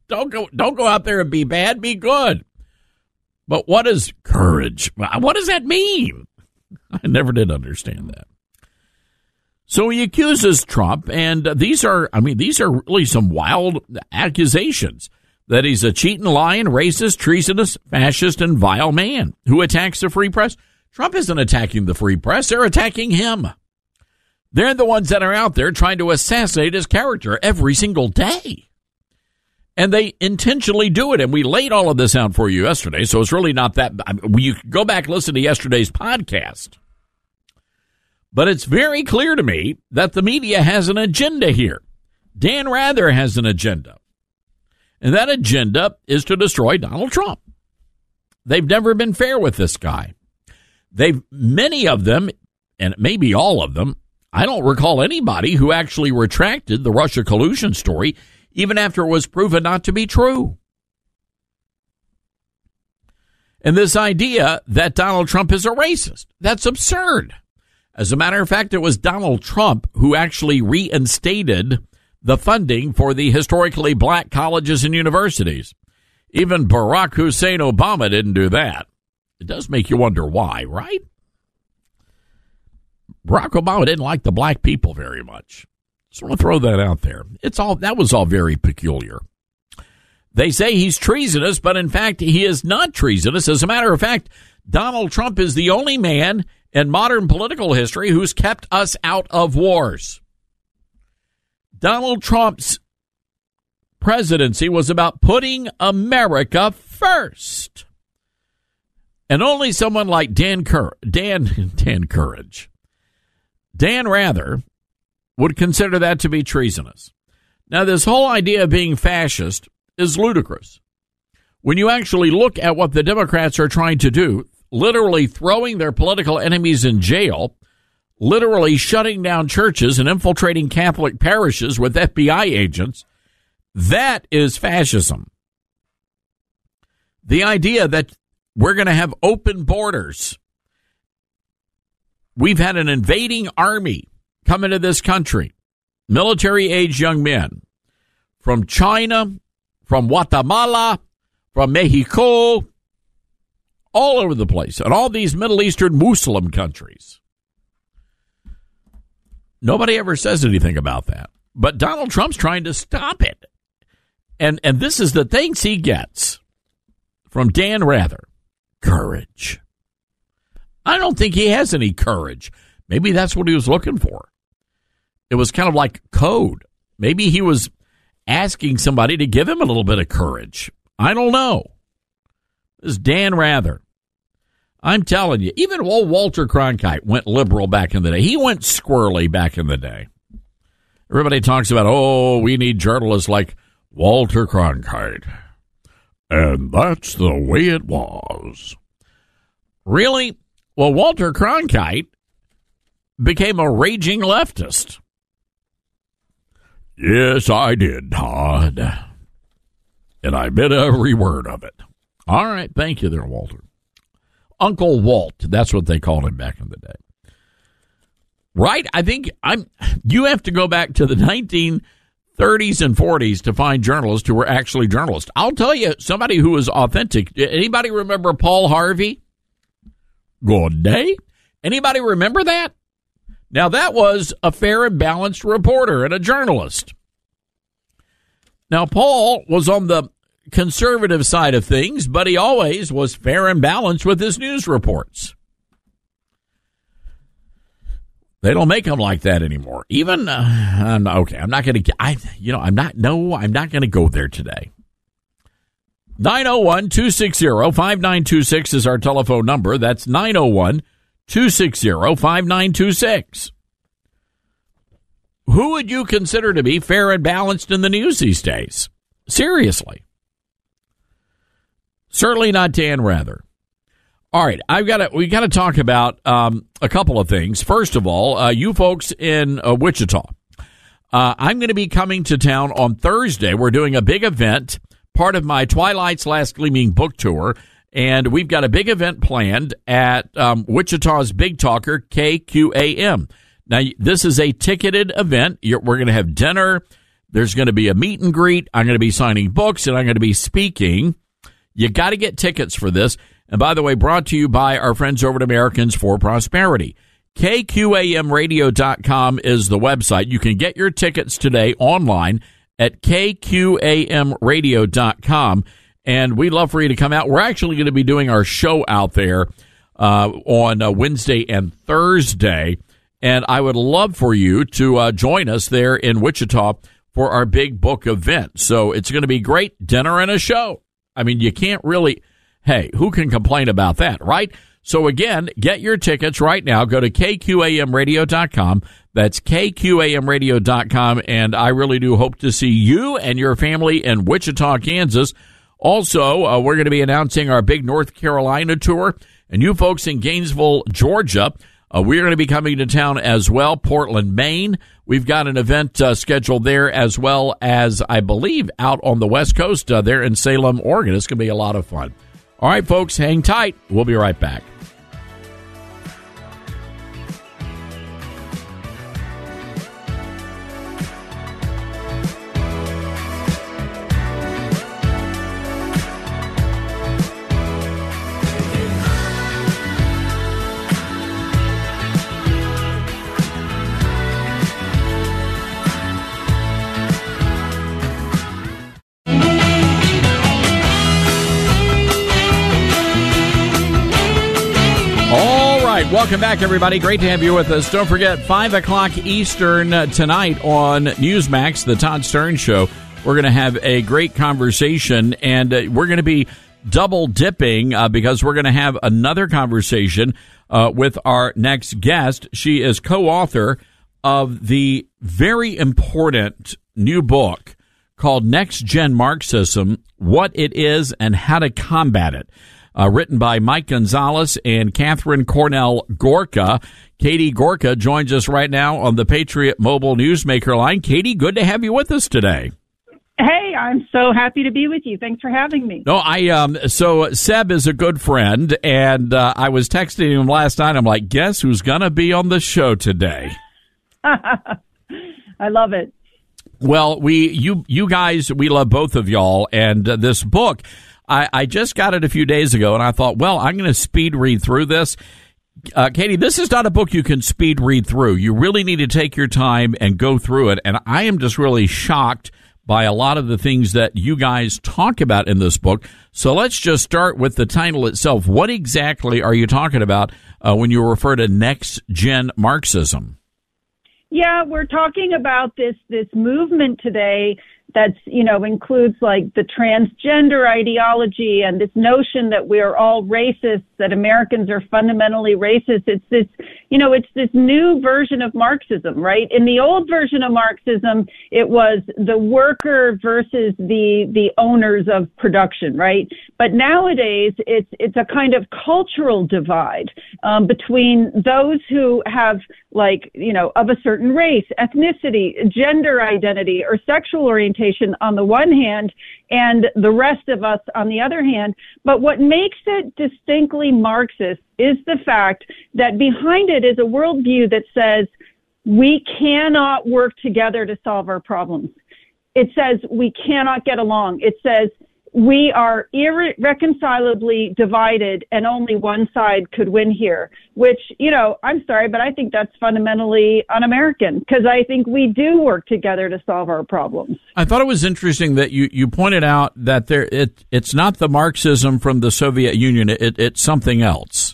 Don't go, don't go out there and be bad, be good. But what is courage? What does that mean? I never did understand that. So he accuses Trump, and these are, I mean, these are really some wild accusations that he's a cheating, lying, racist, treasonous, fascist, and vile man who attacks the free press. Trump isn't attacking the free press. They're attacking him. They're the ones that are out there trying to assassinate his character every single day. And they intentionally do it. And we laid all of this out for you yesterday, so it's really not that. I mean, you can go back and listen to yesterday's podcast. But it's very clear to me that the media has an agenda here. Dan Rather has an agenda. And that agenda is to destroy Donald Trump. They've never been fair with this guy. They've, many of them, and maybe all of them, I don't recall anybody who actually retracted the Russia collusion story, even after it was proven not to be true. And this idea that Donald Trump is a racist, that's absurd. As a matter of fact, it was Donald Trump who actually reinstated the funding for the historically black colleges and universities. Even Barack Hussein Obama didn't do that. It does make you wonder why, right? Barack Obama didn't like the black people very much. Just want to throw that out there. It's all that was all very peculiar. They say he's treasonous, but in fact, he is not treasonous. As a matter of fact, Donald Trump is the only man in modern political history who's kept us out of wars. Donald Trump's presidency was about putting America first. And only someone like Dan Cur- Dan Dan Courage, Dan Rather, would consider that to be treasonous. Now, this whole idea of being fascist is ludicrous. When you actually look at what the Democrats are trying to do, literally throwing their political enemies in jail, literally shutting down churches and infiltrating Catholic parishes with F B I agents, that is fascism. The idea that we're going to have open borders. We've had an invading army come into this country, military-age young men from China, from Guatemala, from Mexico, all over the place, and all these Middle Eastern Muslim countries. Nobody ever says anything about that. But Donald Trump's trying to stop it. And and this is the thanks he gets from Dan Rather. Courage. I don't think he has any courage. Maybe that's what he was looking for. It was kind of like code. Maybe he was asking somebody to give him a little bit of courage. I don't know. This is Dan Rather. I'm telling you, even old Walter Cronkite went liberal back in the day. He went squirrely back in the day. Everybody talks about, oh, we need journalists like Walter Cronkite. And that's the way it was. Really? Well, Walter Cronkite became a raging leftist. Yes, I did, Todd. And I meant every word of it. All right, thank you there, Walter. Uncle Walt, that's what they called him back in the day. Right? I think I'm. You have to go back to the nineteen thirties and forties to find journalists who were actually journalists. I'll tell you, somebody who was authentic. Anybody remember Paul Harvey? Good day. Anybody remember that? Now, that was a fair and balanced reporter and a journalist. Now, Paul was on the conservative side of things, but he always was fair and balanced with his news reports. They don't make them like that anymore. Even, uh, I'm, okay, I'm not going to, I, you know, I'm not, no, I'm not going to go there today. nine oh one, two six zero, five nine two six is our telephone number. That's nine oh one, two six zero, five nine two six. Who would you consider to be fair and balanced in the news these days? Seriously. Certainly not Dan Rather. All right, I've got to, we got to talk about um, a couple of things. First of all, uh, you folks in uh, Wichita, uh, I'm going to be coming to town on Thursday. We're doing a big event, part of my Twilight's Last Gleaming book tour, and we've got a big event planned at um, Wichita's Big Talker, K Q A M. Now, this is a ticketed event. You're, we're going to have dinner. There's going to be a meet and greet. I'm going to be signing books, and I'm going to be speaking. You got to get tickets for this. And by the way, brought to you by our friends over at Americans for Prosperity. K Q A M radio dot com is the website. You can get your tickets today online at K Q A M radio dot com. And we'd love for you to come out. We're actually going to be doing our show out there uh, on uh, Wednesday and Thursday. And I would love for you to uh, join us there in Wichita for our big book event. So it's going to be great, dinner and a show. I mean, you can't really, hey, who can complain about that, right? So again, get your tickets right now. Go to K Q A M radio dot com. That's K Q A M radio dot com. And I really do hope to see you and your family in Wichita, Kansas. Also, uh, we're going to be announcing our big North Carolina tour. And you folks in Gainesville, Georgia, Uh, we're going to be coming to town as well. Portland, Maine. We've got an event uh, scheduled there, as well as, I believe, out on the West Coast uh, there in Salem, Oregon. It's going to be a lot of fun. All right, folks, hang tight. We'll be right back. Welcome back, everybody. Great to have you with us. Don't forget, five o'clock Eastern uh, tonight on Newsmax, The Todd Stern Show. We're going to have a great conversation, and uh, we're going to be double dipping uh, because we're going to have another conversation uh, with our next guest. She is co-author of the very important new book called Next Gen Marxism, What It Is and How to Combat It. Uh, written by Mike Gonzalez and Catherine Cornell Gorka. Katie Gorka joins us right now on the Patriot Mobile Newsmaker line. Katie, good to have you with us today. Hey, I'm so happy to be with you. Thanks for having me. No, I um. So Seb is a good friend, and uh, I was texting him last night. I'm like, guess who's going to be on the show today? I love it. Well, we you you guys, we love both of y'all, and uh, this book. I, I just got it a few days ago, and I thought, well, I'm going to speed read through this. Uh, Katie, this is not a book you can speed read through. You really need to take your time and go through it, and I am just really shocked by a lot of the things that you guys talk about in this book. So let's just start with the title itself. What exactly are you talking about uh, when you refer to next-gen Marxism? Yeah, we're talking about this this movement today that's, you know, includes like the transgender ideology and this notion that we're all racist, that Americans are fundamentally racist. It's this, you know, it's this new version of Marxism, right? In the old version of Marxism, it was the worker versus the the owners of production, right? But nowadays, it's it's a kind of cultural divide um, between those who have, like, you know, of a certain race, ethnicity, gender identity, or sexual orientation on the one hand, and the rest of us on the other hand. But what makes it distinctly Marxist is the fact that behind it is a worldview that says we cannot work together to solve our problems. It says we cannot get along. It says we are irreconcilably divided and only one side could win here, which, you know, I'm sorry, but I think that's fundamentally un-American, because I think we do work together to solve our problems. I thought it was interesting that you, you pointed out that there it it's not the Marxism from the Soviet Union. It, it's something else.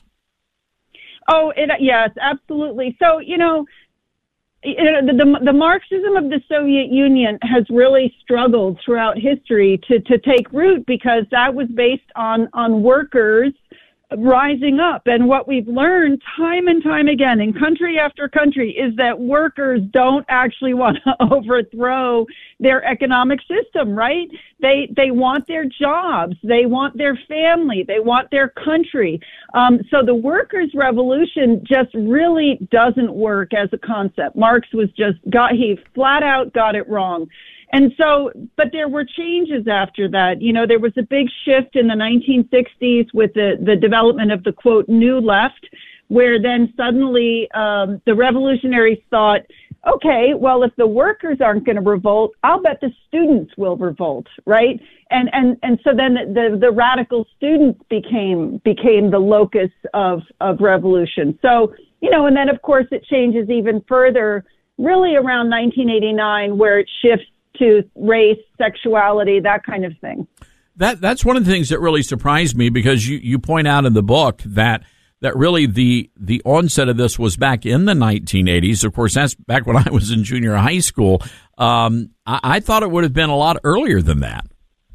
Oh, it, yes, absolutely. So, you know, The, the, the Marxism of the Soviet Union has really struggled throughout history to, to take root, because that was based on, on workers rising up. And what we've learned time and time again in country after country is that workers don't actually want to overthrow their economic system, right? They they want their jobs, they want their family, they want their country. Um, so the workers' revolution just really doesn't work as a concept. Marx was just got he flat out got it wrong. And so, but there were changes after that. You know, there was a big shift in the nineteen sixties with the, the development of the, quote, new left, where then suddenly um, the revolutionaries thought, okay, well, if the workers aren't going to revolt, I'll bet the students will revolt, right? And and and so then the the radical students became became the locus of of revolution. So, you know, and then of course it changes even further, really around nineteen eighty-nine, where it shifts to race, sexuality, that kind of thing. That that's one of the things that really surprised me, because you, you point out in the book that that really the the onset of this was back in the nineteen eighties. Of course, that's back when I was in junior high school. Um, I, I thought it would have been a lot earlier than that.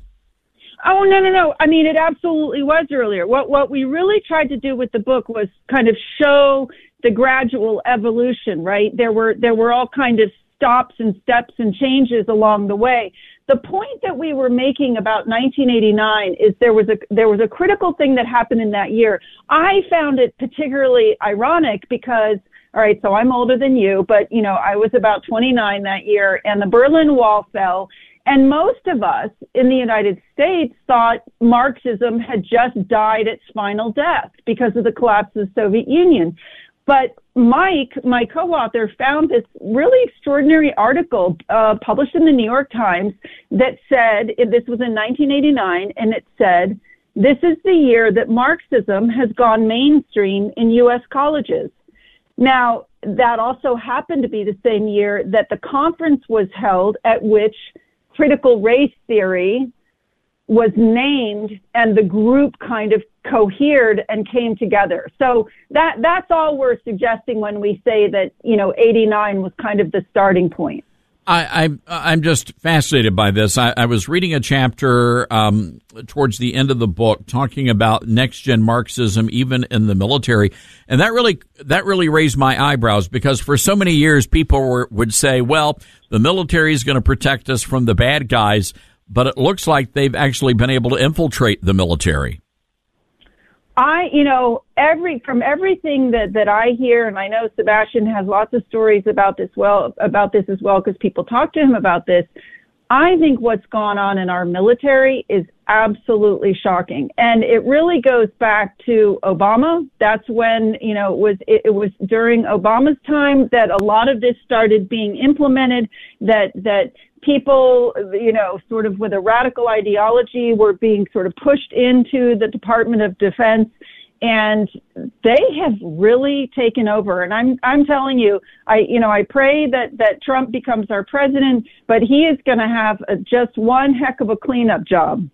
Oh, no, no, no. I mean, it absolutely was earlier. What what we really tried to do with the book was kind of show the gradual evolution, right? There were there were all kind of stops and steps and changes along the way. The point that we were making about nineteen eighty-nine is there was a there was a critical thing that happened in that year. I found it particularly ironic because, all right, so I'm older than you, but, you know, I was about twenty-nine that year, and the Berlin Wall fell, and most of us in the United States thought Marxism had just died its final death because of the collapse of the Soviet Union. But Mike, my co-author, found this really extraordinary article uh, published in the New York Times that said, this was in nineteen eighty-nine, and it said, this is the year that Marxism has gone mainstream in U S colleges. Now, that also happened to be the same year that the conference was held at which critical race theory was named, and the group kind of cohered and came together. So that that's all we're suggesting when we say that, you know, eighty-nine was kind of the starting point. I, I, I'm just fascinated by this. I, I was reading a chapter um, towards the end of the book talking about next-gen Marxism, even in the military, and that really that really raised my eyebrows, because for so many years people were, would say, well, the military is going to protect us from the bad guys, but it looks like they've actually been able to infiltrate the military. I, you know, every from everything that, that I hear, and I know Sebastian has lots of stories about this well about this as well, because people talk to him about this. I think what's gone on in our military is absolutely shocking, and it really goes back to Obama. That's when, you know, it was it, it was during Obama's time that a lot of this started being implemented. That that. People, you know, sort of with a radical ideology were being sort of pushed into the Department of Defense, and they have really taken over. And I'm I'm telling you, I you know, I pray that, that Trump becomes our president, but he is going to have a, just one heck of a cleanup job.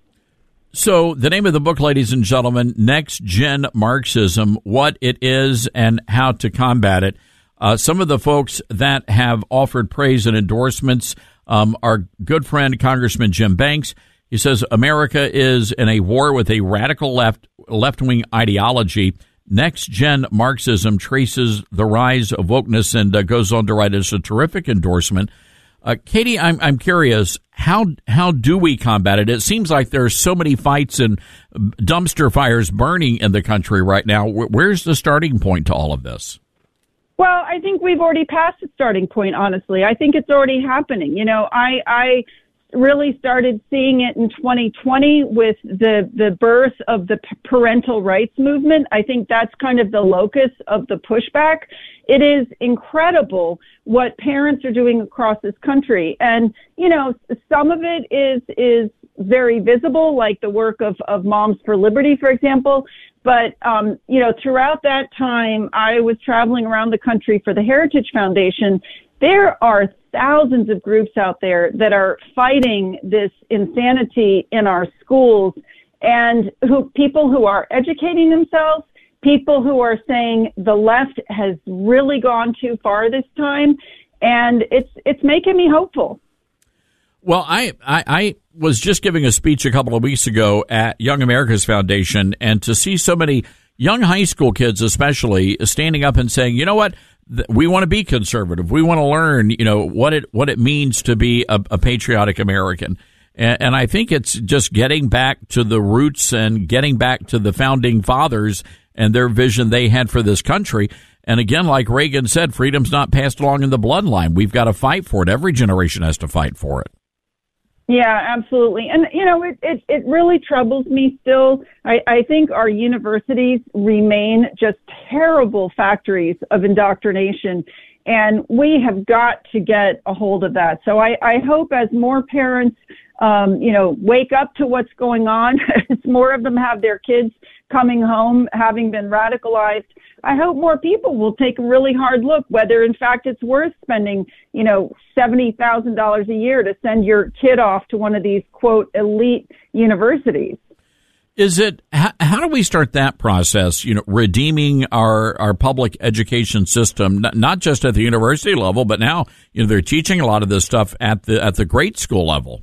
So the name of the book, ladies and gentlemen, Next Gen Marxism, What It Is and How to Combat It. Uh, some of the folks that have offered praise and endorsements, Um, our good friend, Congressman Jim Banks, he says America is in a war with a radical left, left-wing ideology. Next-gen Marxism traces the rise of wokeness, and uh, goes on to write. It's a terrific endorsement. Uh, Katie, I'm I'm curious, how how do we combat it? It seems like there are so many fights and dumpster fires burning in the country right now. Where's the starting point to all of this? Well, I think we've already passed the starting point, honestly. I think it's already happening. You know, I, I really started seeing it in twenty twenty with the, the birth of the parental rights movement. I think that's kind of the locus of the pushback. It is incredible what parents are doing across this country. And, you know, some of it is, is very visible, like the work of, of Moms for Liberty, for example. But, um, you know, throughout that time, I was traveling around the country for the Heritage Foundation. There are thousands of groups out there that are fighting this insanity in our schools, and who people who are educating themselves, people who are saying the left has really gone too far this time, and it's it's making me hopeful. Well, I, I, I was just giving a speech a couple of weeks ago at Young America's Foundation, and to see so many young high school kids especially standing up and saying, you know what, we want to be conservative. We want to learn, you know, what it what it means to be a, a patriotic American. And, and I think it's just getting back to the roots and getting back to the founding fathers and their vision they had for this country. And again, like Reagan said, freedom's not passed along in the bloodline. We've got to fight for it. Every generation has to fight for it. Yeah, absolutely. And, you know, it, it, it really troubles me still. I, I think our universities remain just terrible factories of indoctrination. And we have got to get a hold of that. So I, I hope as more parents, um, you know, wake up to what's going on, as more of them have their kids coming home having been radicalized, I hope more people will take a really hard look whether, in fact, it's worth spending, you know, seventy thousand dollars a year to send your kid off to one of these, quote, elite universities. Is it, how, how do we start that process, you know, redeeming our, our public education system, not, not just at the university level, but now, you know, they're teaching a lot of this stuff at the, at the grade school level?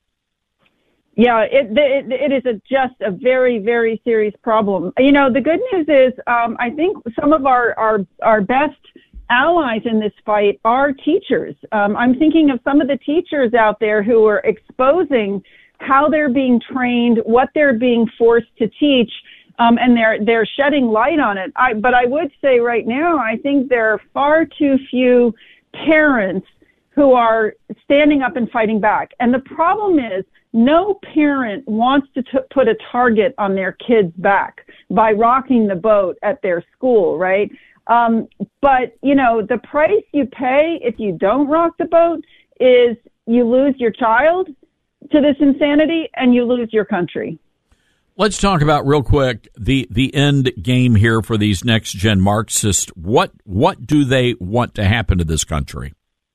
Yeah, it, it, it is a, just a very, very serious problem. You know, the good news is, um, I think some of our, our, our best allies in this fight are teachers. Um, I'm thinking of some of the teachers out there who are exposing how they're being trained, what they're being forced to teach, um, and they're they're shedding light on it. I, but I would say right now, I think there are far too few parents who are standing up and fighting back. And the problem is, no parent wants to t- put a target on their kid's back by rocking the boat at their school, right? Um, but, you know, the price you pay if you don't rock the boat is you lose your child to this insanity, and you lose your country. Let's talk about real quick the the end game here for these next gen Marxists. What what do they want to happen to this country?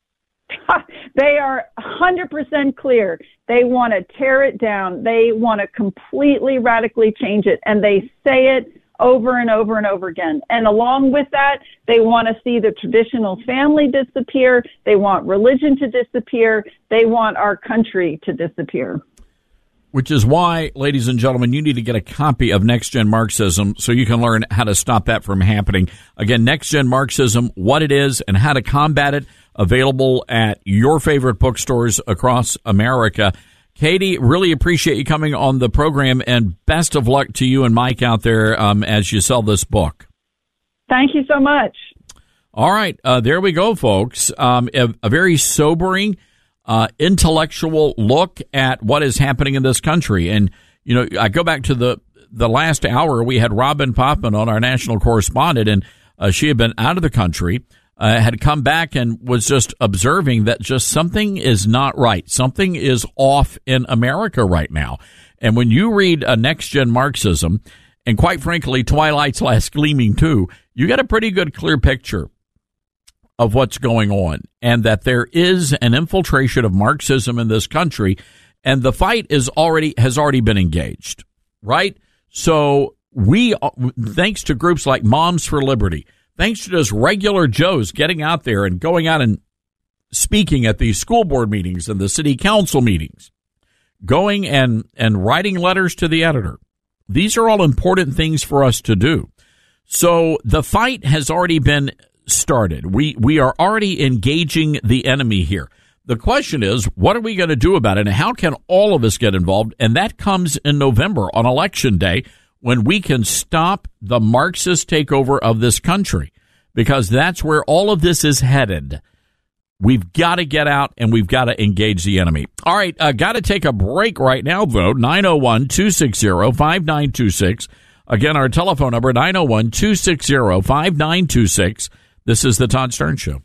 They are one hundred percent clear. They want to tear it down. They want to completely radically change it, and they say it over and over and over again. And along with that, they want to see the traditional family disappear. They want religion to disappear. They want our country to disappear. Which is why, ladies and gentlemen, you need to get a copy of Next Gen Marxism so you can learn how to stop that from happening. Again, Next Gen Marxism, what it is and how to combat it, available at your favorite bookstores across America. Katie, really appreciate you coming on the program, and best of luck to you and Mike out there um, as you sell this book. Thank you so much. All right. Uh, there we go, folks. Um, a, a very sobering, uh, intellectual look at what is happening in this country. And, you know, I go back to the, the last hour. We had Robin Popman on, our national correspondent, and uh, she had been out of the country. Uh, had come back and was just observing that just something is not right. Something is off in America right now. And when you read a Next Gen Marxism, and quite frankly, Twilight's Last Gleaming too, you get a pretty good clear picture of what's going on, and that there is an infiltration of Marxism in this country, and the fight is already has already been engaged, right? So we, thanks to groups like Moms for Liberty, thanks to just regular Joes getting out there and going out and speaking at these school board meetings and the city council meetings, going and, and writing letters to the editor. These are all important things for us to do. So the fight has already been started. We, we are already engaging the enemy here. The question is, what are we going to do about it, and how can all of us get involved? And that comes in November on Election Day, when we can stop the Marxist takeover of this country, because that's where all of this is headed. We've got to get out, and we've got to engage the enemy. All right, uh, got to take a break right now, though. nine oh one, two six zero, five nine two six. Again, our telephone number, nine oh one, two six zero, five nine two six. This is the Todd Stern Show.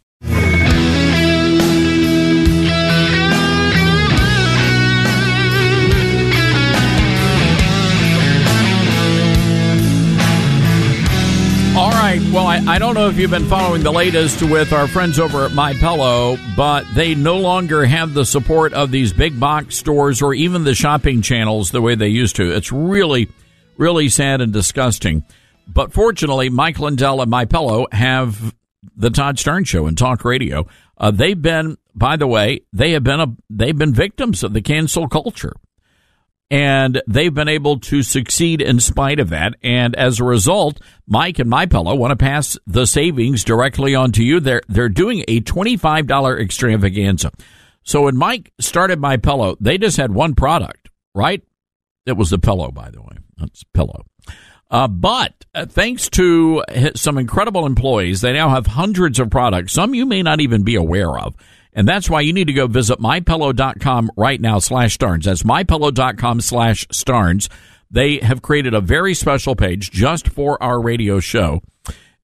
All right. Well, I, I don't know if you've been following the latest with our friends over at MyPillow, but they no longer have the support of these big box stores or even the shopping channels the way they used to. It's really, really sad and disgusting. But fortunately, Mike Lindell and MyPillow have the Todd Stern Show and talk radio. Uh, they've been, by the way, they have been a, they've been victims of the cancel culture. And they've been able to succeed in spite of that. And as a result, Mike and MyPillow want to pass the savings directly on to you. They're, they're doing a twenty-five dollars extravaganza. So when Mike started MyPillow, they just had one product, right? It was the pillow, by the way. That's pillow. Uh, but uh, thanks to some incredible employees, they now have hundreds of products, some you may not even be aware of. And that's why you need to go visit my pillow dot com right now slash Starnes. That's my pillow dot com slash Starnes. They have created a very special page just for our radio show.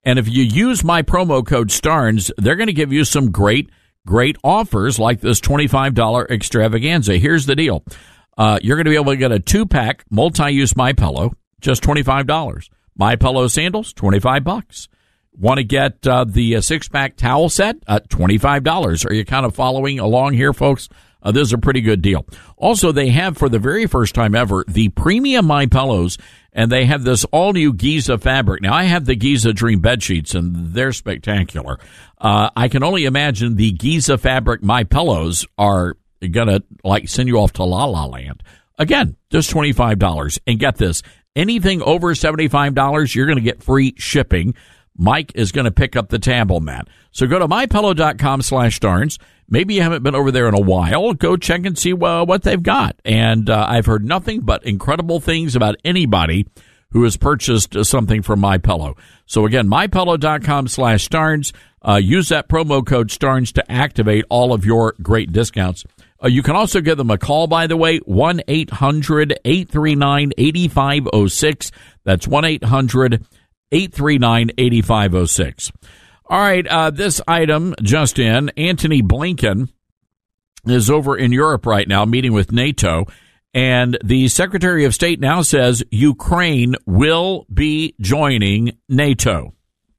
And if you use my promo code STARNS, they're going to give you some great, great offers like this twenty-five dollars extravaganza. Here's the deal. Uh, you're going to be able to get a two-pack multi-use MyPillow, just twenty-five dollars. MyPillow sandals, twenty-five bucks. Want to get uh, the uh, six-pack towel set at twenty-five dollars. Are you kind of following along here, folks? Uh, this is a pretty good deal. Also, they have, for the very first time ever, the premium MyPillows, and they have this all-new Giza fabric. Now, I have the Giza Dream bed sheets, and they're spectacular. Uh, I can only imagine the Giza fabric MyPillows are going to, like, send you off to La La Land. Again, just twenty-five dollars. And get this, anything over seventy-five dollars, you're going to get free shipping. Mike is going to pick up the tab on that. So go to mypillow.com slash starns. Maybe you haven't been over there in a while. Go check and see uh, what they've got. And uh, I've heard nothing but incredible things about anybody who has purchased uh, something from MyPillow. So again, mypillow.com slash starns. Uh, use that promo code STARNS to activate all of your great discounts. Uh, you can also give them a call, by the way, one eight hundred eight three nine eight five zero six. That's one eight hundred eight three nine eight five zero six. All right, uh, this item just in, Antony Blinken is over in Europe right now meeting with NATO, and the Secretary of State now says Ukraine will be joining NATO.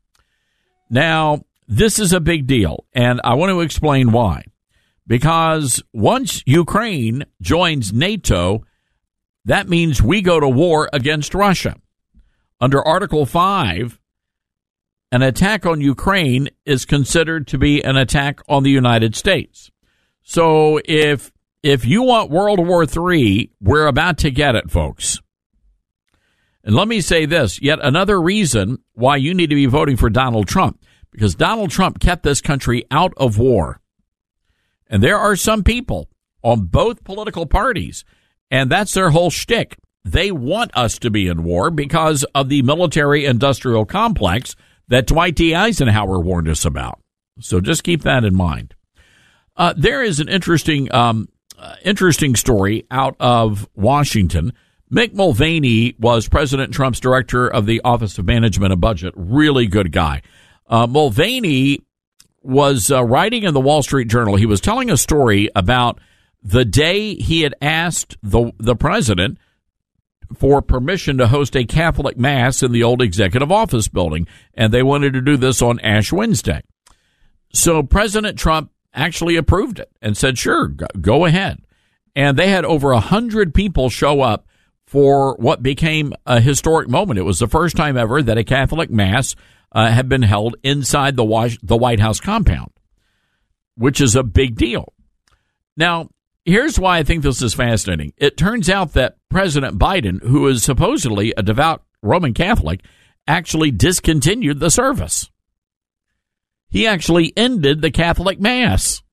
Now, this is a big deal, and I want to explain why. Because once Ukraine joins NATO, that means we go to war against Russia. Under Article five, an attack on Ukraine is considered to be an attack on the United States. So if if you want World War Three, we're about to get it, folks. And let me say this, yet another reason why you need to be voting for Donald Trump, because Donald Trump kept this country out of war. And there are some people on both political parties, and that's their whole shtick. They want us to be in war because of the military-industrial complex that Dwight D. Eisenhower warned us about. So just keep that in mind. Uh, there is an interesting, um, uh, interesting story out of Washington. Mick Mulvaney was President Trump's director of the Office of Management and Budget. Really good guy. Uh, Mulvaney was uh, writing in the Wall Street Journal. He was telling a story about the day he had asked the the president for permission to host a Catholic Mass in the old Executive Office building, and they wanted to do this on Ash Wednesday. So President Trump actually approved it and said, sure, go ahead. And they had over one hundred people show up for what became a historic moment. It was the first time ever that a Catholic Mass uh, had been held inside the, Was- the White House compound, which is a big deal. Now, here's why I think this is fascinating. It turns out that President Biden, who is supposedly a devout Roman Catholic, actually discontinued the service. He actually ended the Catholic Mass.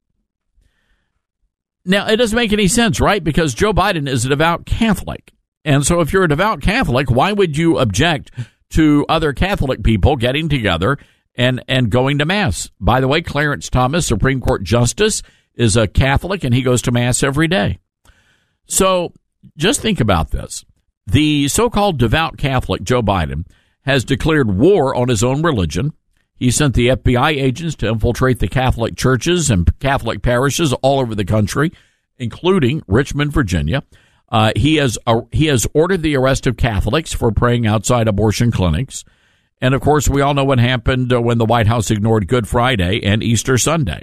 Now, it doesn't make any sense, right? Because Joe Biden is a devout Catholic. And so if you're a devout Catholic, why would you object to other Catholic people getting together and, and going to Mass? By the way, Clarence Thomas, Supreme Court Justice, is a Catholic, and he goes to Mass every day. So just think about this. The so-called devout Catholic, Joe Biden, has declared war on his own religion. He sent the F B I agents to infiltrate the Catholic churches and Catholic parishes all over the country, including Richmond, Virginia. Uh, he has uh, he has ordered the arrest of Catholics for praying outside abortion clinics. And, of course, we all know what happened uh, when the White House ignored Good Friday and Easter Sunday.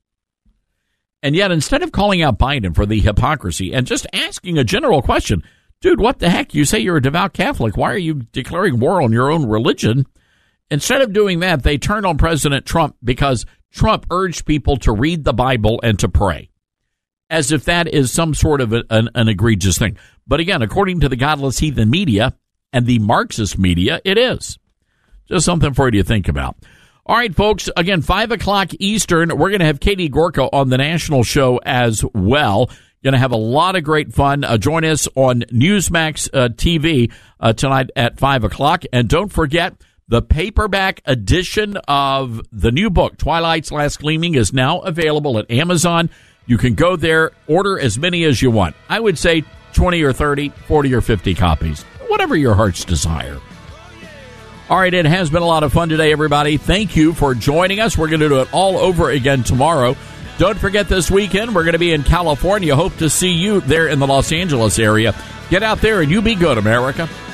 And yet, instead of calling out Biden for the hypocrisy and just asking a general question, dude, what the heck? You say you're a devout Catholic. Why are you declaring war on your own religion? Instead of doing that, they turn on President Trump because Trump urged people to read the Bible and to pray, as if that is some sort of a, an, an egregious thing. But again, according to the godless heathen media and the Marxist media, it is. Just something for you to think about. All right, folks, again, five o'clock Eastern, we're going to have Katie Gorka on the national show as well. Going to have a lot of great fun. Uh, join us on Newsmax uh, T V uh, tonight at five o'clock. And don't forget, the paperback edition of the new book, Twilight's Last Gleaming, is now available at Amazon. You can go there, order as many as you want. I would say twenty or thirty, forty or fifty copies, whatever your heart's desire. All right, it has been a lot of fun today, everybody. Thank you for joining us. We're going to do it all over again tomorrow. Don't forget this weekend, we're going to be in California. Hope to see you there in the Los Angeles area. Get out there and you be good, America.